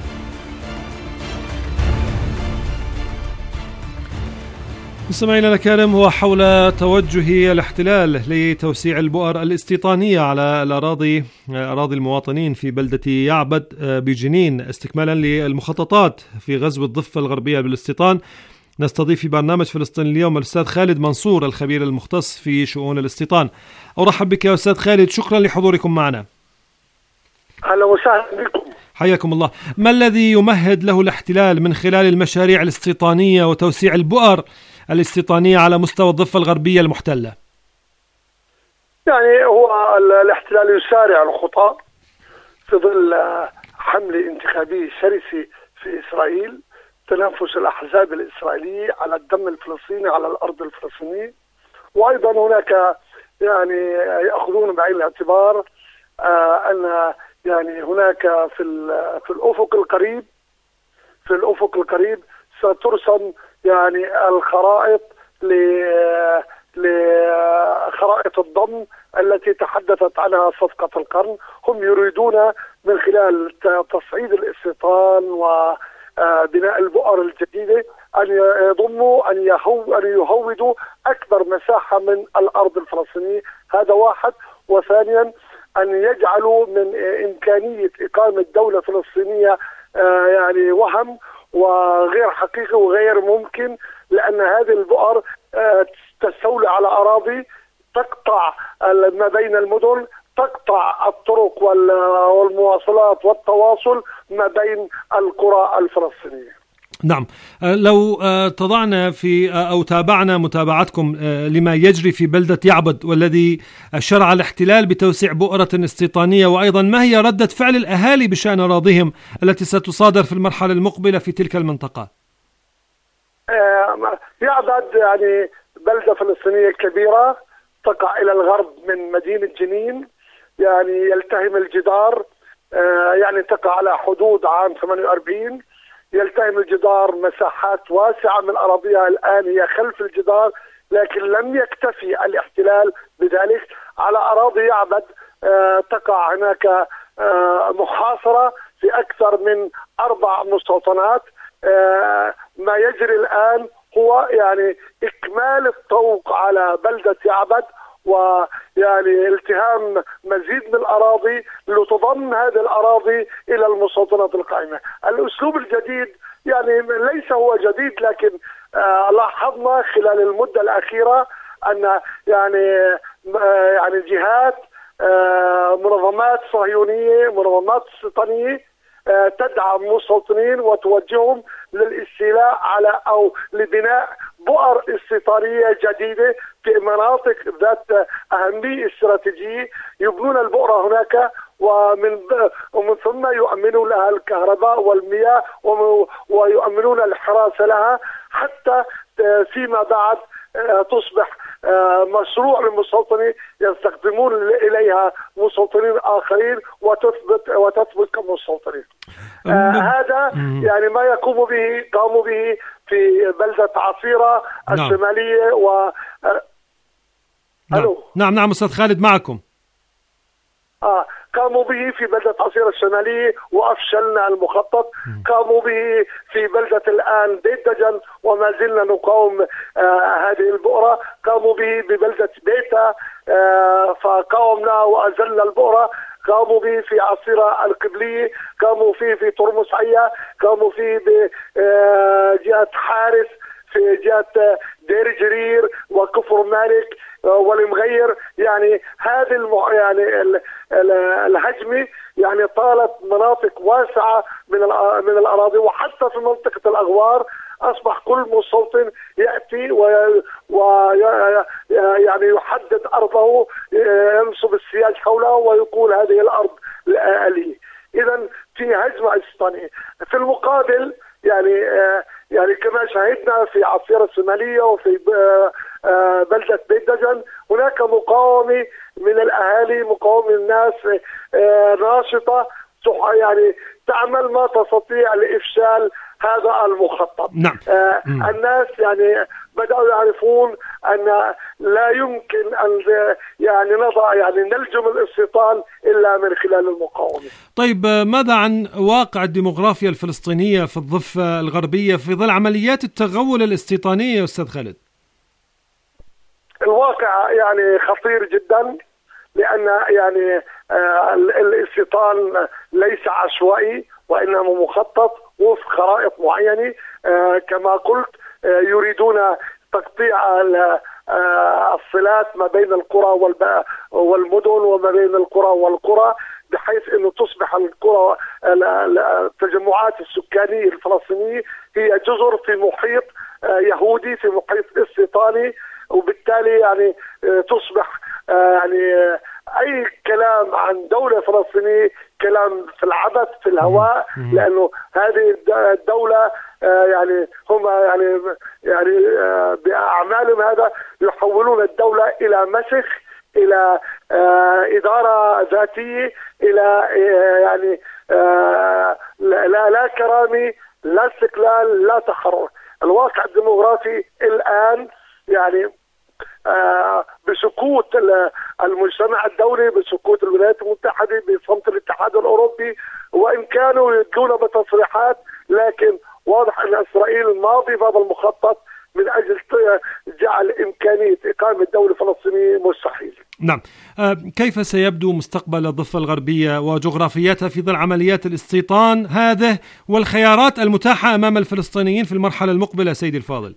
Speaker 7: مستمعينا الكرام، هو حول توجه الاحتلال لتوسيع البؤر الاستيطانية على الأراضي أراضي المواطنين في بلدة يعبد بجنين استكمالا للمخططات في غزو الضفة الغربية بالاستيطان. نستضيف في برنامج فلسطين اليوم الأستاذ خالد منصور الخبير المختص في شؤون الاستيطان. أرحب بك يا أستاذ خالد، شكرا لحضوركم معنا.
Speaker 19: أهلا وسهلا بكم.
Speaker 7: حياكم الله. ما الذي يمهد له الاحتلال من خلال المشاريع الاستيطانية وتوسيع البؤر الاستيطانية على مستوى الضفة الغربية المحتلة؟
Speaker 19: يعني هو الاحتلال يسارع الخطى في ظل حملة انتخابية شرسة في إسرائيل، تنافس الأحزاب الإسرائيلية على الدم الفلسطيني على الأرض الفلسطينية، وأيضا هناك يعني يأخذون بعين الاعتبار آه أن يعني هناك في في الأفق القريب في الأفق القريب سترسم يعني الخرائط ل لخرائط الضم التي تحدثت عنها صفقة القرن. هم يريدون من خلال تصعيد الاستيطان وبناء البؤر الجديدة أن يضموا أن يهو أن يهودوا أكبر مساحة من الأرض الفلسطينية، هذا واحد. وثانيا أن يجعلوا من إمكانية إقامة دولة فلسطينية يعني وهم وغير حقيقي وغير ممكن، لأن هذه البؤر تستولي على أراضي تقطع ما بين المدن، تقطع الطرق والمواصلات والتواصل ما بين القرى الفلسطينية.
Speaker 7: نعم، لو تضعنا في أو تابعنا متابعتكم لما يجري في بلدة يعبد والذي شرع الاحتلال بتوسيع بؤرة استيطانية، وأيضا ما هي ردة فعل الأهالي بشأن أراضيهم التي ستصادر في المرحلة المقبلة في تلك المنطقة؟
Speaker 19: يعبد يعني بلدة فلسطينية كبيرة تقع إلى الغرب من مدينة جنين، يعني يلتهم الجدار، يعني تقع على حدود عام ثمانية وأربعين، يلتهم الجدار مساحات واسعة من أراضيها الآن هي خلف الجدار، لكن لم يكتفي الاحتلال بذلك. على أراضي يعبد تقع هناك محاصرة في أكثر من أربع مستوطنات. ما يجري الآن هو يعني إكمال الطوق على بلدة يعبد، ويعني التهام مزيد من الأراضي لتضم هذه الأراضي إلى المستوطنات القائمة. الأسلوب الجديد يعني ليس هو جديد، لكن آه لاحظنا خلال المدة الأخيرة أن يعني آه يعني جهات آه منظمات صهيونية منظمات استيطانية آه تدعم مستوطنين وتوجههم للاستيلاء على أو لبناء بؤر استيطانية جديدة في مناطق ذات أهمية استراتيجية، يبنون البؤرة هناك ومن ومن ثم يؤمنون لها الكهرباء والمياه ويؤمنون الحراسة لها، حتى فيما بعد تصبح مشروع للمستوطنين يستخدمون إليها مستوطنين آخرين وتثبت وتثبت كمستوطنين. آه هذا يعني ما يقوم به قاموا به في بلدة عصيرة الشمالية. و آه
Speaker 7: نعم. نعم نعم أستاذ خالد معكم.
Speaker 19: آه قاموا به في بلدة عصيرة الشمالية وأفشلنا المخطط. م. قاموا به في بلدة الآن بيت دجن وما زلنا نقاوم آه هذه البؤرة. قاموا به ببلدة بيتا آه فقاومنا وأزلنا البؤرة. قاموا به في عصيرة القبلية، قاموا فيه في ترمس عيا، قاموا فيه بجهة حارس، في جهة دير جرير وكفر مالك والمغير. يعني هذه المع... يعني ال... ال... الهجمة يعني طالت مناطق واسعة من ال... من الأراضي، وحتى في منطقة الأغوار أصبح كل مستوطن يأتي و... و... يعني يحدد أرضه، ينصب السياج حوله ويقول هذه الأرض لي. إذا في هجمة استيطانية. في المقابل يعني يعني كما شاهدنا في عصيرة الشمالية وفي بلدة بيت دجن هناك مقاومة من الأهالي، مقاومة من الناس ناشطة يعني تعمل ما تستطيع لإفشال هذا المخطط.
Speaker 7: نعم.
Speaker 19: آه الناس يعني بدأوا يعرفون أن لا يمكن أن يعني نضع يعني نلجم الاستيطان إلا من خلال المقاومة.
Speaker 7: طيب ماذا عن واقع الديموغرافيا الفلسطينية في الضفة الغربية في ظل عمليات التغول الاستيطانية أستاذ خالد؟
Speaker 19: الواقع يعني خطير جدا، لأن يعني آه الاستيطان ليس عشوائي وإنما مخطط وفق خرائط معينة. آه كما قلت آه يريدون تقطيع آه الصلات ما بين القرى والمدن وما بين القرى والقرى، بحيث أنه تصبح القرى التجمعات السكانية الفلسطينية هي جزر في محيط يهودي، في محيط استيطاني، وبالتالي يعني تصبح يعني أي كلام عن دولة فلسطينية كلام في العبث في الهواء، لأنه هذه الدولة يعني هم يعني يعني بأعمالهم هذا يحولون الدولة إلى مسخ، إلى إدارة ذاتية، إلى يعني لا لا كرامة، لا استقلال، لا تحرر. الواقع الديموغرافي الآن يعني آه بسكوت المجتمع الدولي، بسكوت الولايات المتحدة، بصمت الاتحاد الأوروبي، وإن كانوا يدلون بتصريحات، لكن واضح أن إسرائيل ماضي بهذا المخطط من أجل جعل إمكانية إقامة دولة فلسطينية مستحيل.
Speaker 7: نعم. كيف سيبدو مستقبل الضفة الغربية وجغرافيتها في ظل عمليات الاستيطان هذه والخيارات المتاحة أمام الفلسطينيين في المرحلة المقبلة سيدي الفاضل؟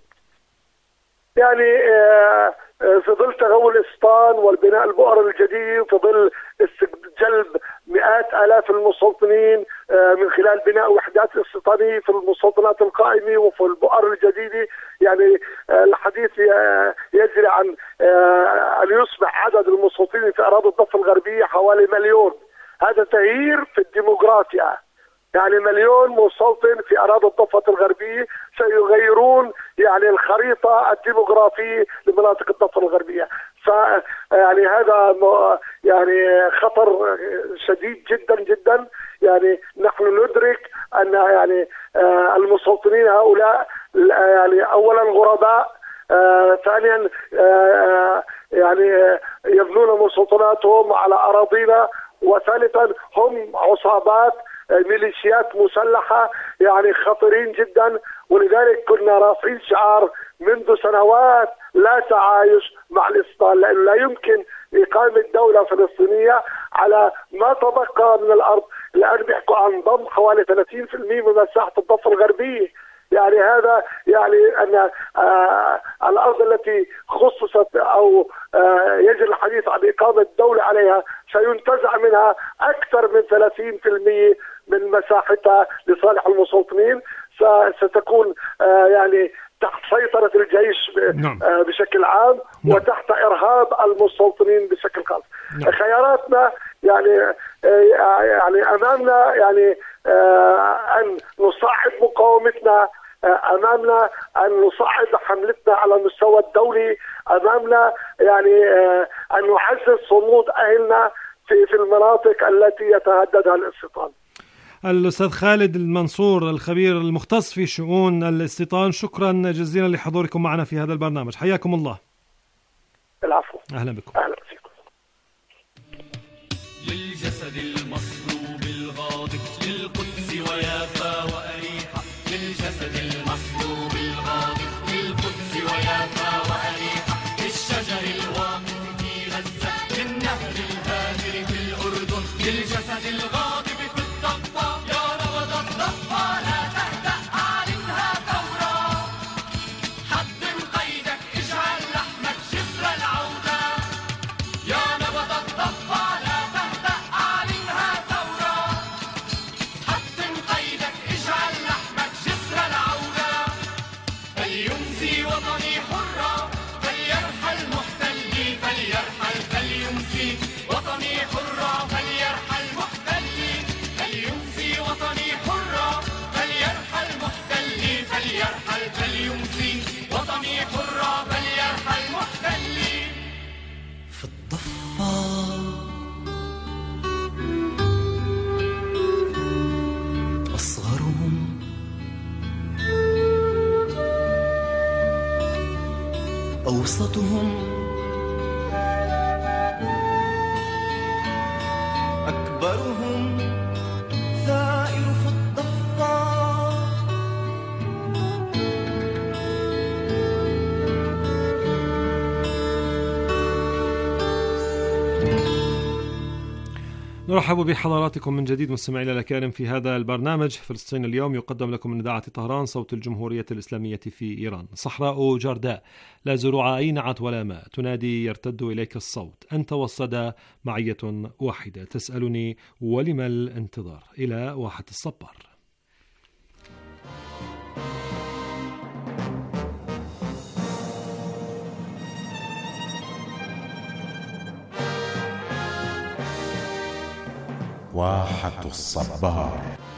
Speaker 19: يعني في ظل تغول الاستيطان والبناء البؤر الجديد، في ظل جلب مئات آلاف المستوطنين من خلال بناء وحدات استيطانية في المستوطنات القائمة وفي البؤر الجديدة، يعني الحديث يجري عن أن يصبح عدد المستوطنين في أراضي الضفة الغربية حوالي مليون. هذا تغيير في الديموغرافيا، يعني مليون مستوطن في أراضي الضفة الغربية سيغيرون يعني الخريطة الديموغرافية لمناطق الضفة الغربية. ف يعني هذا يعني خطر شديد جدا جدا. يعني نحن ندرك أن يعني المستوطنين هؤلاء يعني أولا غرباء، آه، ثانيا آه، يعني يبنون مستوطناتهم على أراضينا، وثالثا هم عصابات ميليشيات مسلحة يعني خطيرين جدا. ولذلك كنا رافعين شعار منذ سنوات لا تعايش مع الاستيطان، لأنه لا يمكن إقامة دولة فلسطينية على ما تبقى من الأرض. الآن بيحكوا عن ضم حوالي ثلاثين بالمئة من مساحة الضفة الغربية. يعني هذا يعني أن آه الأرض التي خصصت أو آه يجري الحديث عن إقامة دولة عليها سينتزع منها أكثر من ثلاثين بالمئة من مساحتها لصالح المستوطنين. ستكون آه يعني تحت سيطرة الجيش آه بشكل عام، نعم. وتحت إرهاب المستوطنين بشكل خاص. نعم. خياراتنا يعني آه يعني أمامنا يعني آه أن نصعد مقاومتنا، أمامنا أن نصعد حملتنا على المستوى الدولي، أمامنا يعني أن نعزز صمود أهلنا في في المناطق التي يتهددها الاستيطان.
Speaker 7: الأستاذ خالد المنصور الخبير المختص في شؤون الاستيطان، شكرا جزيلا لحضوركم معنا في هذا البرنامج، حياكم الله.
Speaker 19: العفو.
Speaker 7: أهلا بكم.
Speaker 19: أهلا فيكم.
Speaker 15: للجسد المصلوب الغاضب للقدس ويافا وأريحا، للجسد المصلوب الغاضب للقدس ويافا وأريحا، للشجر الواقف في غزة، للنهر الهادر في الأردن، للجسد الغاضب في الضفة، يا نبض الضفة لا تهدأ أعلنها ثورة، حطم قيدك اجعل لحمك جسر العودة، يا نبض الضفة لا تهدأ أعلنها ثورة، حطم قيدك اجعل لحمك جسر العودة، فليمسي وطني حرة فليرحل محتلي، فليرحل فليمسي وطني حرة فليرحل محتلي، فليمسي وطني حرة فليرحل محتلي، فليرحل فليمسي وطني حرة فليرحل محتلي.
Speaker 5: في الضفة أصغرهم أوسطهم أكبرهم، ثائر في الضفة
Speaker 7: نرحب بحضراتكم من جديد مستمعينا الأكارم في هذا البرنامج. فلسطين اليوم يقدم لكم من إذاعة طهران صوت الجمهورية الإسلامية في إيران. صحراء جرداء لا زروع أي نعت ولا ماء، تنادي يرتد إليك الصوت، أنت والصدى معية واحدة، تسألني ولما الانتظار، إلى واحة الصبار.
Speaker 20: واحة الصبار.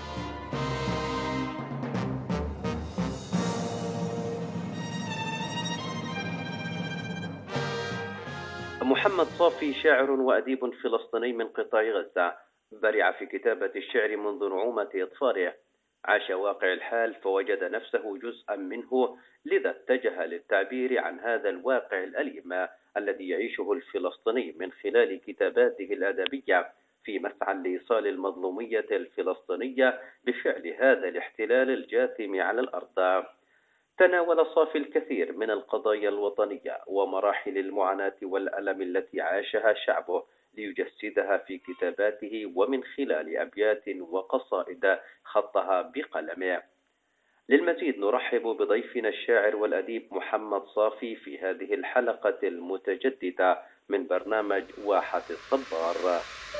Speaker 21: محمد صافي شاعر وأديب فلسطيني من قطاع غزة، برع في كتابة الشعر منذ نعومة أطفاله، عاش واقع الحال فوجد نفسه جزءا منه، لذا اتجه للتعبير عن هذا الواقع الأليم الذي يعيشه الفلسطيني من خلال كتاباته الأدبية، في مسعى لإيصال المظلومية الفلسطينية بفعل هذا الاحتلال الجاثم على الأرض. تناول صافي الكثير من القضايا الوطنية ومراحل المعاناة والألم التي عاشها شعبه ليجسدها في كتاباته ومن خلال أبيات وقصائد خطها بقلمه. للمزيد نرحب بضيفنا الشاعر والأديب محمد صافي في هذه الحلقة المتجددة من برنامج واحة الصبار.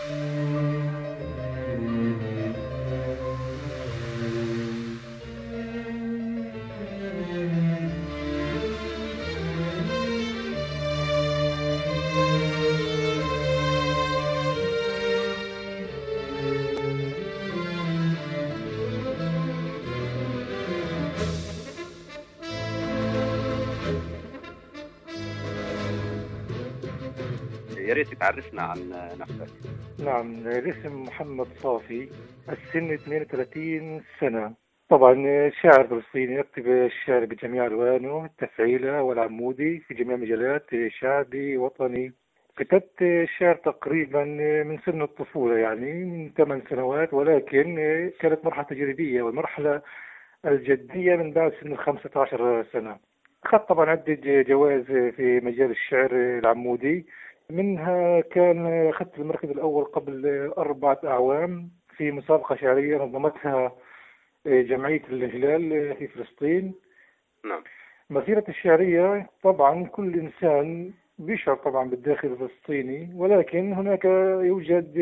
Speaker 21: يا ريت تعرفنا عن نفسك.
Speaker 22: نعم، الاسم محمد صافي، السن اثنين وثلاثين سنة. طبعا شاعر فلسطيني، يكتب الشعر بجميع ألوانه، التفعيلة والعمودي في جميع مجالات، شعبي وطني. كتبت الشعر تقريبا من سن الطفولة، يعني من ثمان سنوات، ولكن كانت مرحلة تجريبية، والمرحلة الجدية من بعد سن خمسة عشر سنة. أخذت طبعا عدة جوائز في مجال الشعر العمودي، منها كان أخذت المركز الأول قبل أربعة أعوام في مسابقة شعرية نظمتها جمعية الهلال في فلسطين.
Speaker 21: نعم.
Speaker 22: مسيرة الشعرية طبعا كل إنسان بيشعر طبعا بالداخل الفلسطيني، ولكن هناك يوجد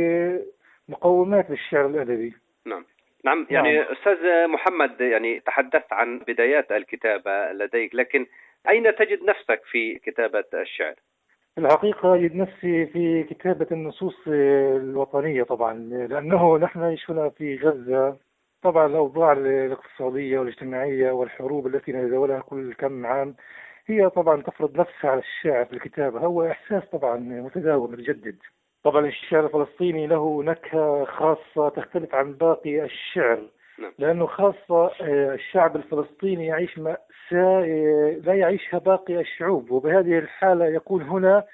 Speaker 22: مقومات للشعر الأدبي.
Speaker 21: نعم. نعم يعني نعم. أستاذ محمد، يعني تحدثت عن بدايات الكتابة لديك، لكن أين تجد نفسك في كتابة الشعر؟
Speaker 22: في الحقيقة أجد نفسي في كتابة النصوص الوطنية طبعا، لأنه نحن نعيشنا في غزة. طبعا الأوضاع الاقتصادية والاجتماعية والحروب التي نتداولها كل كم عام هي طبعا تفرض نفسها على الشاعر في الكتابة. هو إحساس طبعا متداول متجدد. طبعا الشعر الفلسطيني له نكهة خاصة تختلف عن باقي الشعر، لأنه خاصة الشعب الفلسطيني يعيش مأساة لا يعيشها باقي الشعوب، وبهذه الحالة يكون هنا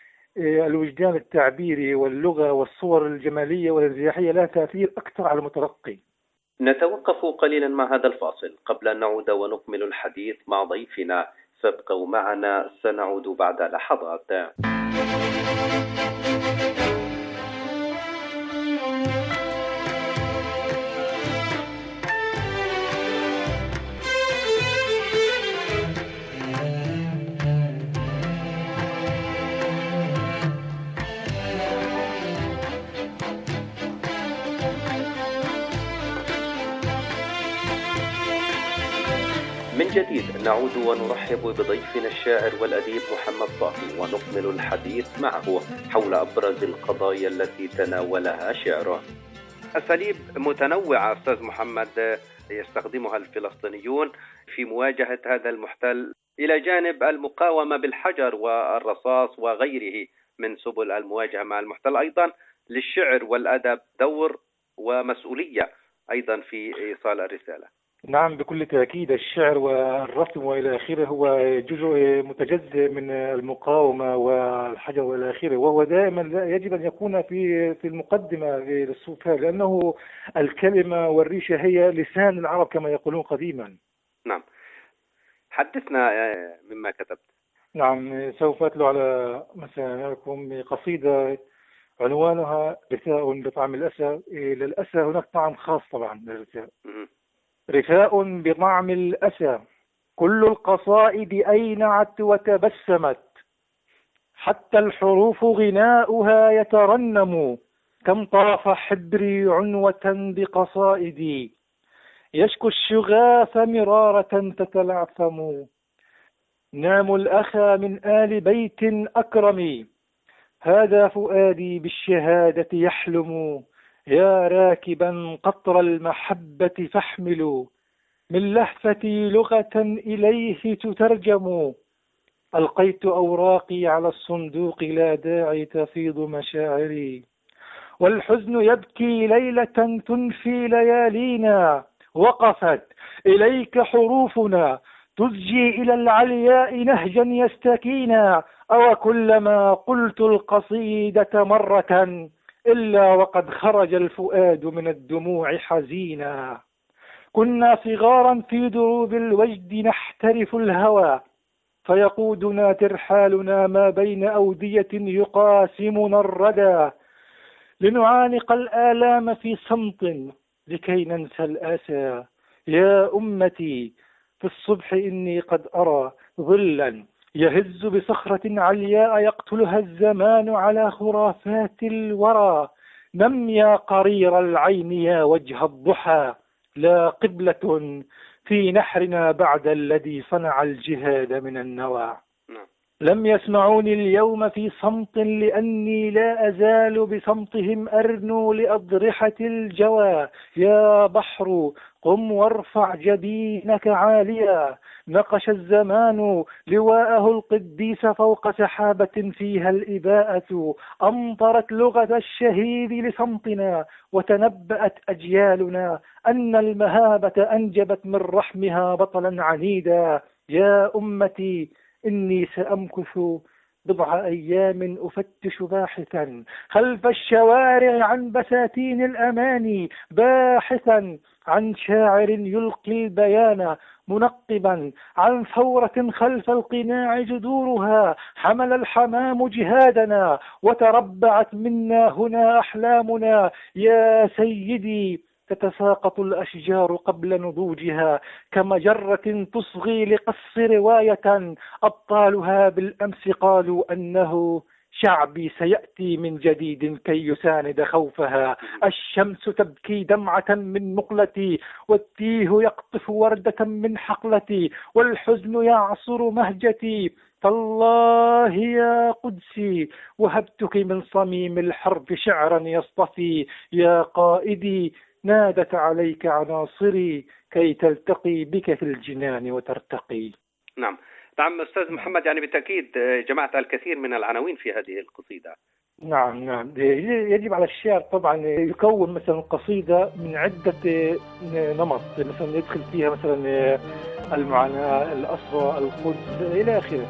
Speaker 22: الوجدان التعبيري واللغة والصور الجمالية والانزياحية لها تأثير أكثر على المتلقي.
Speaker 21: نتوقف قليلا مع هذا الفاصل قبل أن نعود ونكمل الحديث مع ضيفنا، فابقوا معنا، سنعود بعد لحظات. من جديد نعود ونرحب بضيفنا الشاعر والأديب محمد صافي، ونكمل الحديث معه حول أبرز القضايا التي تناولها شعره. أساليب متنوعة أستاذ محمد يستخدمها الفلسطينيون في مواجهة هذا المحتل، إلى جانب المقاومة بالحجر والرصاص وغيره من سبل المواجهة مع المحتل. أيضا للشعر والأدب دور ومسؤولية أيضا في إيصال الرسالة.
Speaker 22: نعم بكل تأكيد، الشعر والرسم وإلى آخره هو جزء متجزء من المقاومة والحجر وإلى آخره، وهو دائما يجب أن يكون في في المقدمة للصوفية، لأنه الكلمة والريشة هي لسان العرب كما يقولون قديما.
Speaker 21: نعم، حدثنا مما كتبت.
Speaker 22: نعم، سوف أتلو على مسامعكم قصيدة عنوانها رثاء بطعم الأسى. إيه للأسى هناك طعم خاص طبعا للرثاء. رثاء بطعم الأسى، كل القصائد أينعت وتبسمت، حتى الحروف غناؤها يترنم. كم طاف حبري عنوة بقصائدي، يشكو الشغاف مرارة تتلعثم. نام الأخا من آل بيت أكرم، هذا فؤادي بالشهادة يحلم. يا راكبا قطر المحبة فاحملوا، من لهفتي لغة إليه تترجم. ألقيت أوراقي على الصندوق، لا داعي تفيض مشاعري. والحزن يبكي ليلة تنفي ليالينا، وقفت إليك حروفنا تزجي إلى العلياء نهجا يستكينا. أو كلما قلت القصيدة مرة، إلا وقد خرج الفؤاد من الدموع حزينا. كنا صغارا في دروب الوجد نحترف الهوى، فيقودنا ترحالنا ما بين أودية يقاسمنا الردى. لنعانق الآلام في صمت لكي ننسى الآسى. يا أمتي في الصبح إني قد أرى ظلا يهز بصخرة علياء، يقتلها الزمان على خرافات الورى. نم يا قرير العين يا وجه الضحى، لا قبلة في نحرنا بعد الذي صنع الجهاد من النوى. لم يسمعوني اليوم في صمت، لأني لا أزال بصمتهم أرنو لأضرحة الجوى. يا بحر قم وارفع جبينك عاليا، نقش الزمان لواءه القديس فوق سحابة فيها الإباءة. أمطرت لغة الشهيد لصمتنا، وتنبأت أجيالنا أن المهابة أنجبت من رحمها بطلا عنيدا. يا أمتي إني سأمكث بضع أيام أفتش باحثا خلف الشوارع عن بساتين الأماني، باحثا عن شاعر يلقي البيان، منقبا عن ثورة خلف القناع جذورها. حمل الحمام جهادنا، وتربعت منا هنا أحلامنا. يا سيدي تتساقط الأشجار قبل نضوجها، كمجرة تصغي لقص رواية أبطالها بالأمس قالوا أنه شعبي سيأتي من جديد كي يساند خوفها. الشمس تبكي دمعة من مقلتي، والتيه يقطف وردة من حقلتي، والحزن يعصر مهجتي. تالله يا قدسي وهبتك من صميم الحرب شعرا يصطفي. يا قائدي نادت عليك عناصري، كي تلتقي بك في الجنان وترتقي.
Speaker 21: نعم نعم أستاذ محمد، يعني بالتأكيد جمعت الكثير من العناوين في هذه القصيدة.
Speaker 22: نعم نعم يجب على الشاعر طبعا يكون مثلا القصيدة من عدة نمط، مثلا يدخل فيها مثلا المعاناة، الأسرى، القدس إلى آخره.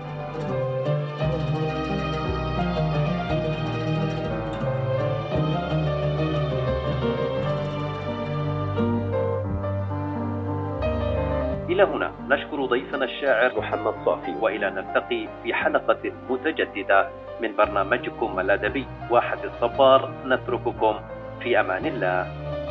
Speaker 21: إلى هنا نشكر ضيفنا الشاعر محمد صافي، وإلى نلتقي في حلقة متجددة من برنامجكم الأدبي واحة الصبار. نترككم في أمان الله.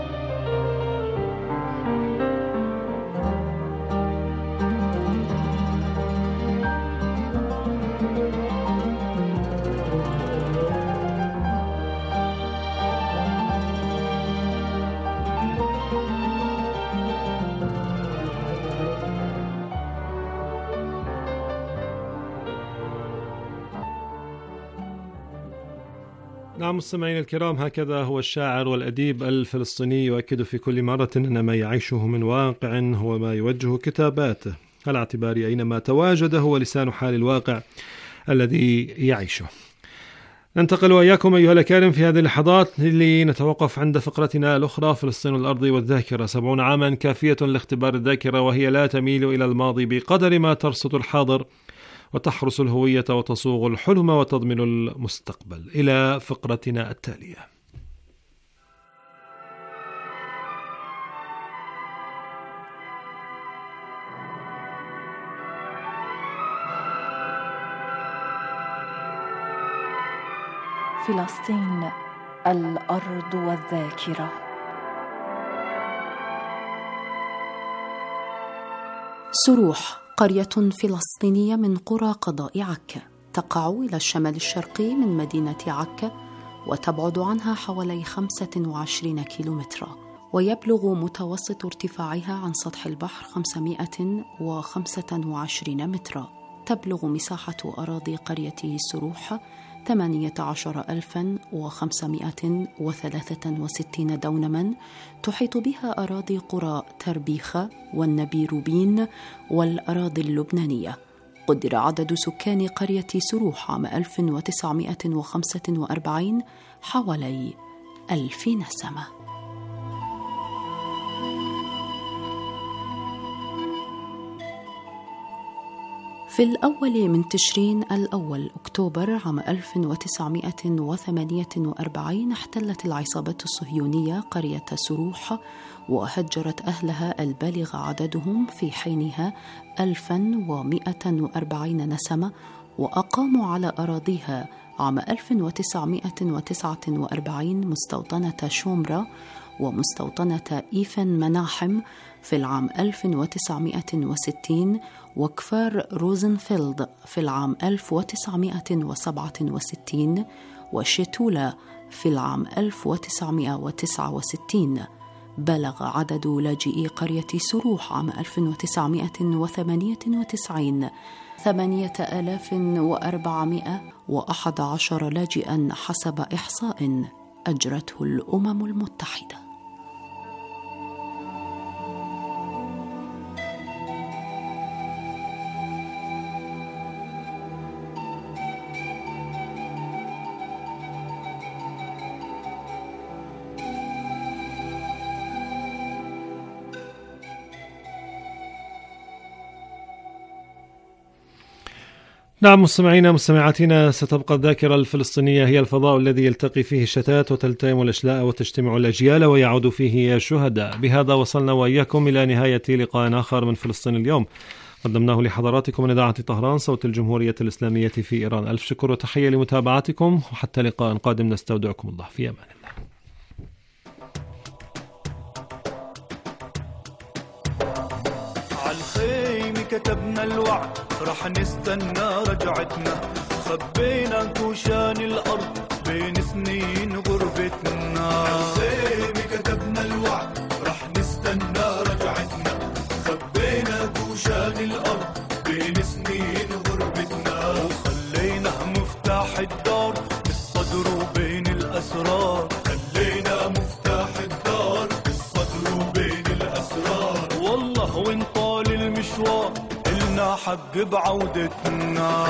Speaker 7: نعم مستمعين الكرام، هكذا هو الشاعر والأديب الفلسطيني يؤكد في كل مرة أن ما يعيشه من واقع هو ما يوجه كتاباته، على اعتبار أينما تواجد هو لسان حال الواقع الذي يعيشه. ننتقل وإياكم أيها الأكارم في هذه اللحظات لنتوقف عند فقرتنا الأخرى، فلسطين الأرض والذاكرة. سبعون عاما كافية لاختبار الذاكرة، وهي لا تميل إلى الماضي بقدر ما ترصد الحاضر وتحرس الهوية وتصوغ الحلم وتضمن المستقبل. إلى فقرتنا التالية.
Speaker 3: فلسطين
Speaker 1: الأرض والذاكرة.
Speaker 2: سروح قرية فلسطينية من قرى قضاء عكا، تقع إلى الشمال الشرقي من مدينة عكا وتبعد عنها حوالي خمسة وعشرين كيلومترا، ويبلغ متوسط ارتفاعها عن سطح البحر خمسمائة وخمسة وعشرين مترا. تبلغ مساحة أراضي قرية سروح ثمانية عشر ألفا وخمسمائة وثلاثة وستين دونما، تحيط بها أراضي قرى تربيخة والنبيروبين والأراضي اللبنانية. قدر عدد سكان قرية سروح عام ألف وتسعمائة وخمسة وأربعين حوالي ألف نسمة. في الأول من تشرين الأول أكتوبر عام ألف وتسعمائة وثمانية وأربعين احتلت العصابة الصهيونية قرية سروح وهجرت أهلها البالغ عددهم في حينها ألفا ومائة وأربعين نسمة، وأقاموا على أراضيها عام ألف وتسعمائة وتسعة وأربعين مستوطنة شومرة ومستوطنة إيفن مناحم في العام ألف وتسعمائة وستين، وكفار روزنفيلد في العام ألف وتسعمائة وسبعة وستين، وشيتولا في العام ألف وتسعمائة وتسعة وستين. بلغ عدد لاجئي قرية سروح عام ألف وتسعمائة وثمانية وتسعين ثمانية آلاف وأربعمائة وأحد عشر لاجئا حسب إحصاء أجرته الأمم المتحدة.
Speaker 7: نعم مستمعينا مستمعاتنا، ستبقى الذاكرة الفلسطينية هي الفضاء الذي يلتقي فيه الشتات وتلتئم الأشلاء وتجتمع الأجيال ويعود فيه شهداء. بهذا وصلنا وإياكم إلى نهاية لقاء آخر من فلسطين اليوم، قدمناه لحضراتكم من إذاعة طهران صوت الجمهورية الإسلامية في إيران. ألف شكر وتحية لمتابعتكم، وحتى لقاء قادم نستودعكم الله في أمان الله.
Speaker 5: عالخيمة كتبنا الوعد رح نستنى رجعتنا، خبينا كوشان الأرض بين سنين غربتنا. عالخيمة كتبنا الوعد رح نستنى رجعتنا، خبينا كوشان الأرض بين سنين غربتنا. وخلينا مفتاح الدار بالصدر وبين الأسرار، خلينا مفتاح الدار بالصدر وبين الأسرار. والله وين طال المشوار إلنا حق بعودتنا.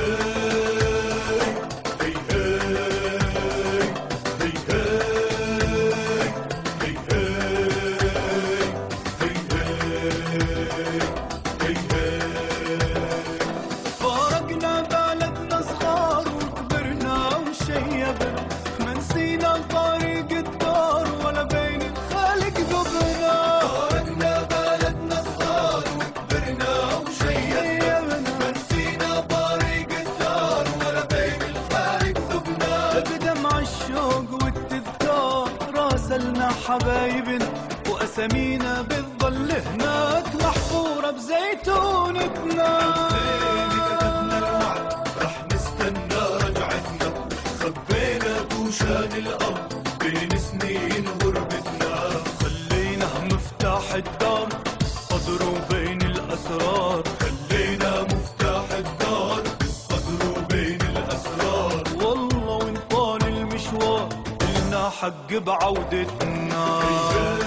Speaker 5: فارقنا بلدنا صغار وكبرنا وشيبنا، ما نسينا طريق الدار ولا بين الخالق قبرنا. فارقنا بلدنا صغار وكبرنا وشيبنا، ما نسينا طريق الدار ولا بين الخالق ثبنا. بدمع الشوق والتذكار راسلنا حبايبنا، وأسامينا بتضل هناك محفورة بزيتونتنا. كتبنا الوعد رح نستنى رجعتنا، خبينا كوشان الأرض بين سنين غربتنا. خلينا مفتاح الدار بالصدر وبين الأسرار، خلينا مفتاح الدار بالصدر وبين الأسرار. والله وين طال المشوار إلنا حق بعودتنا.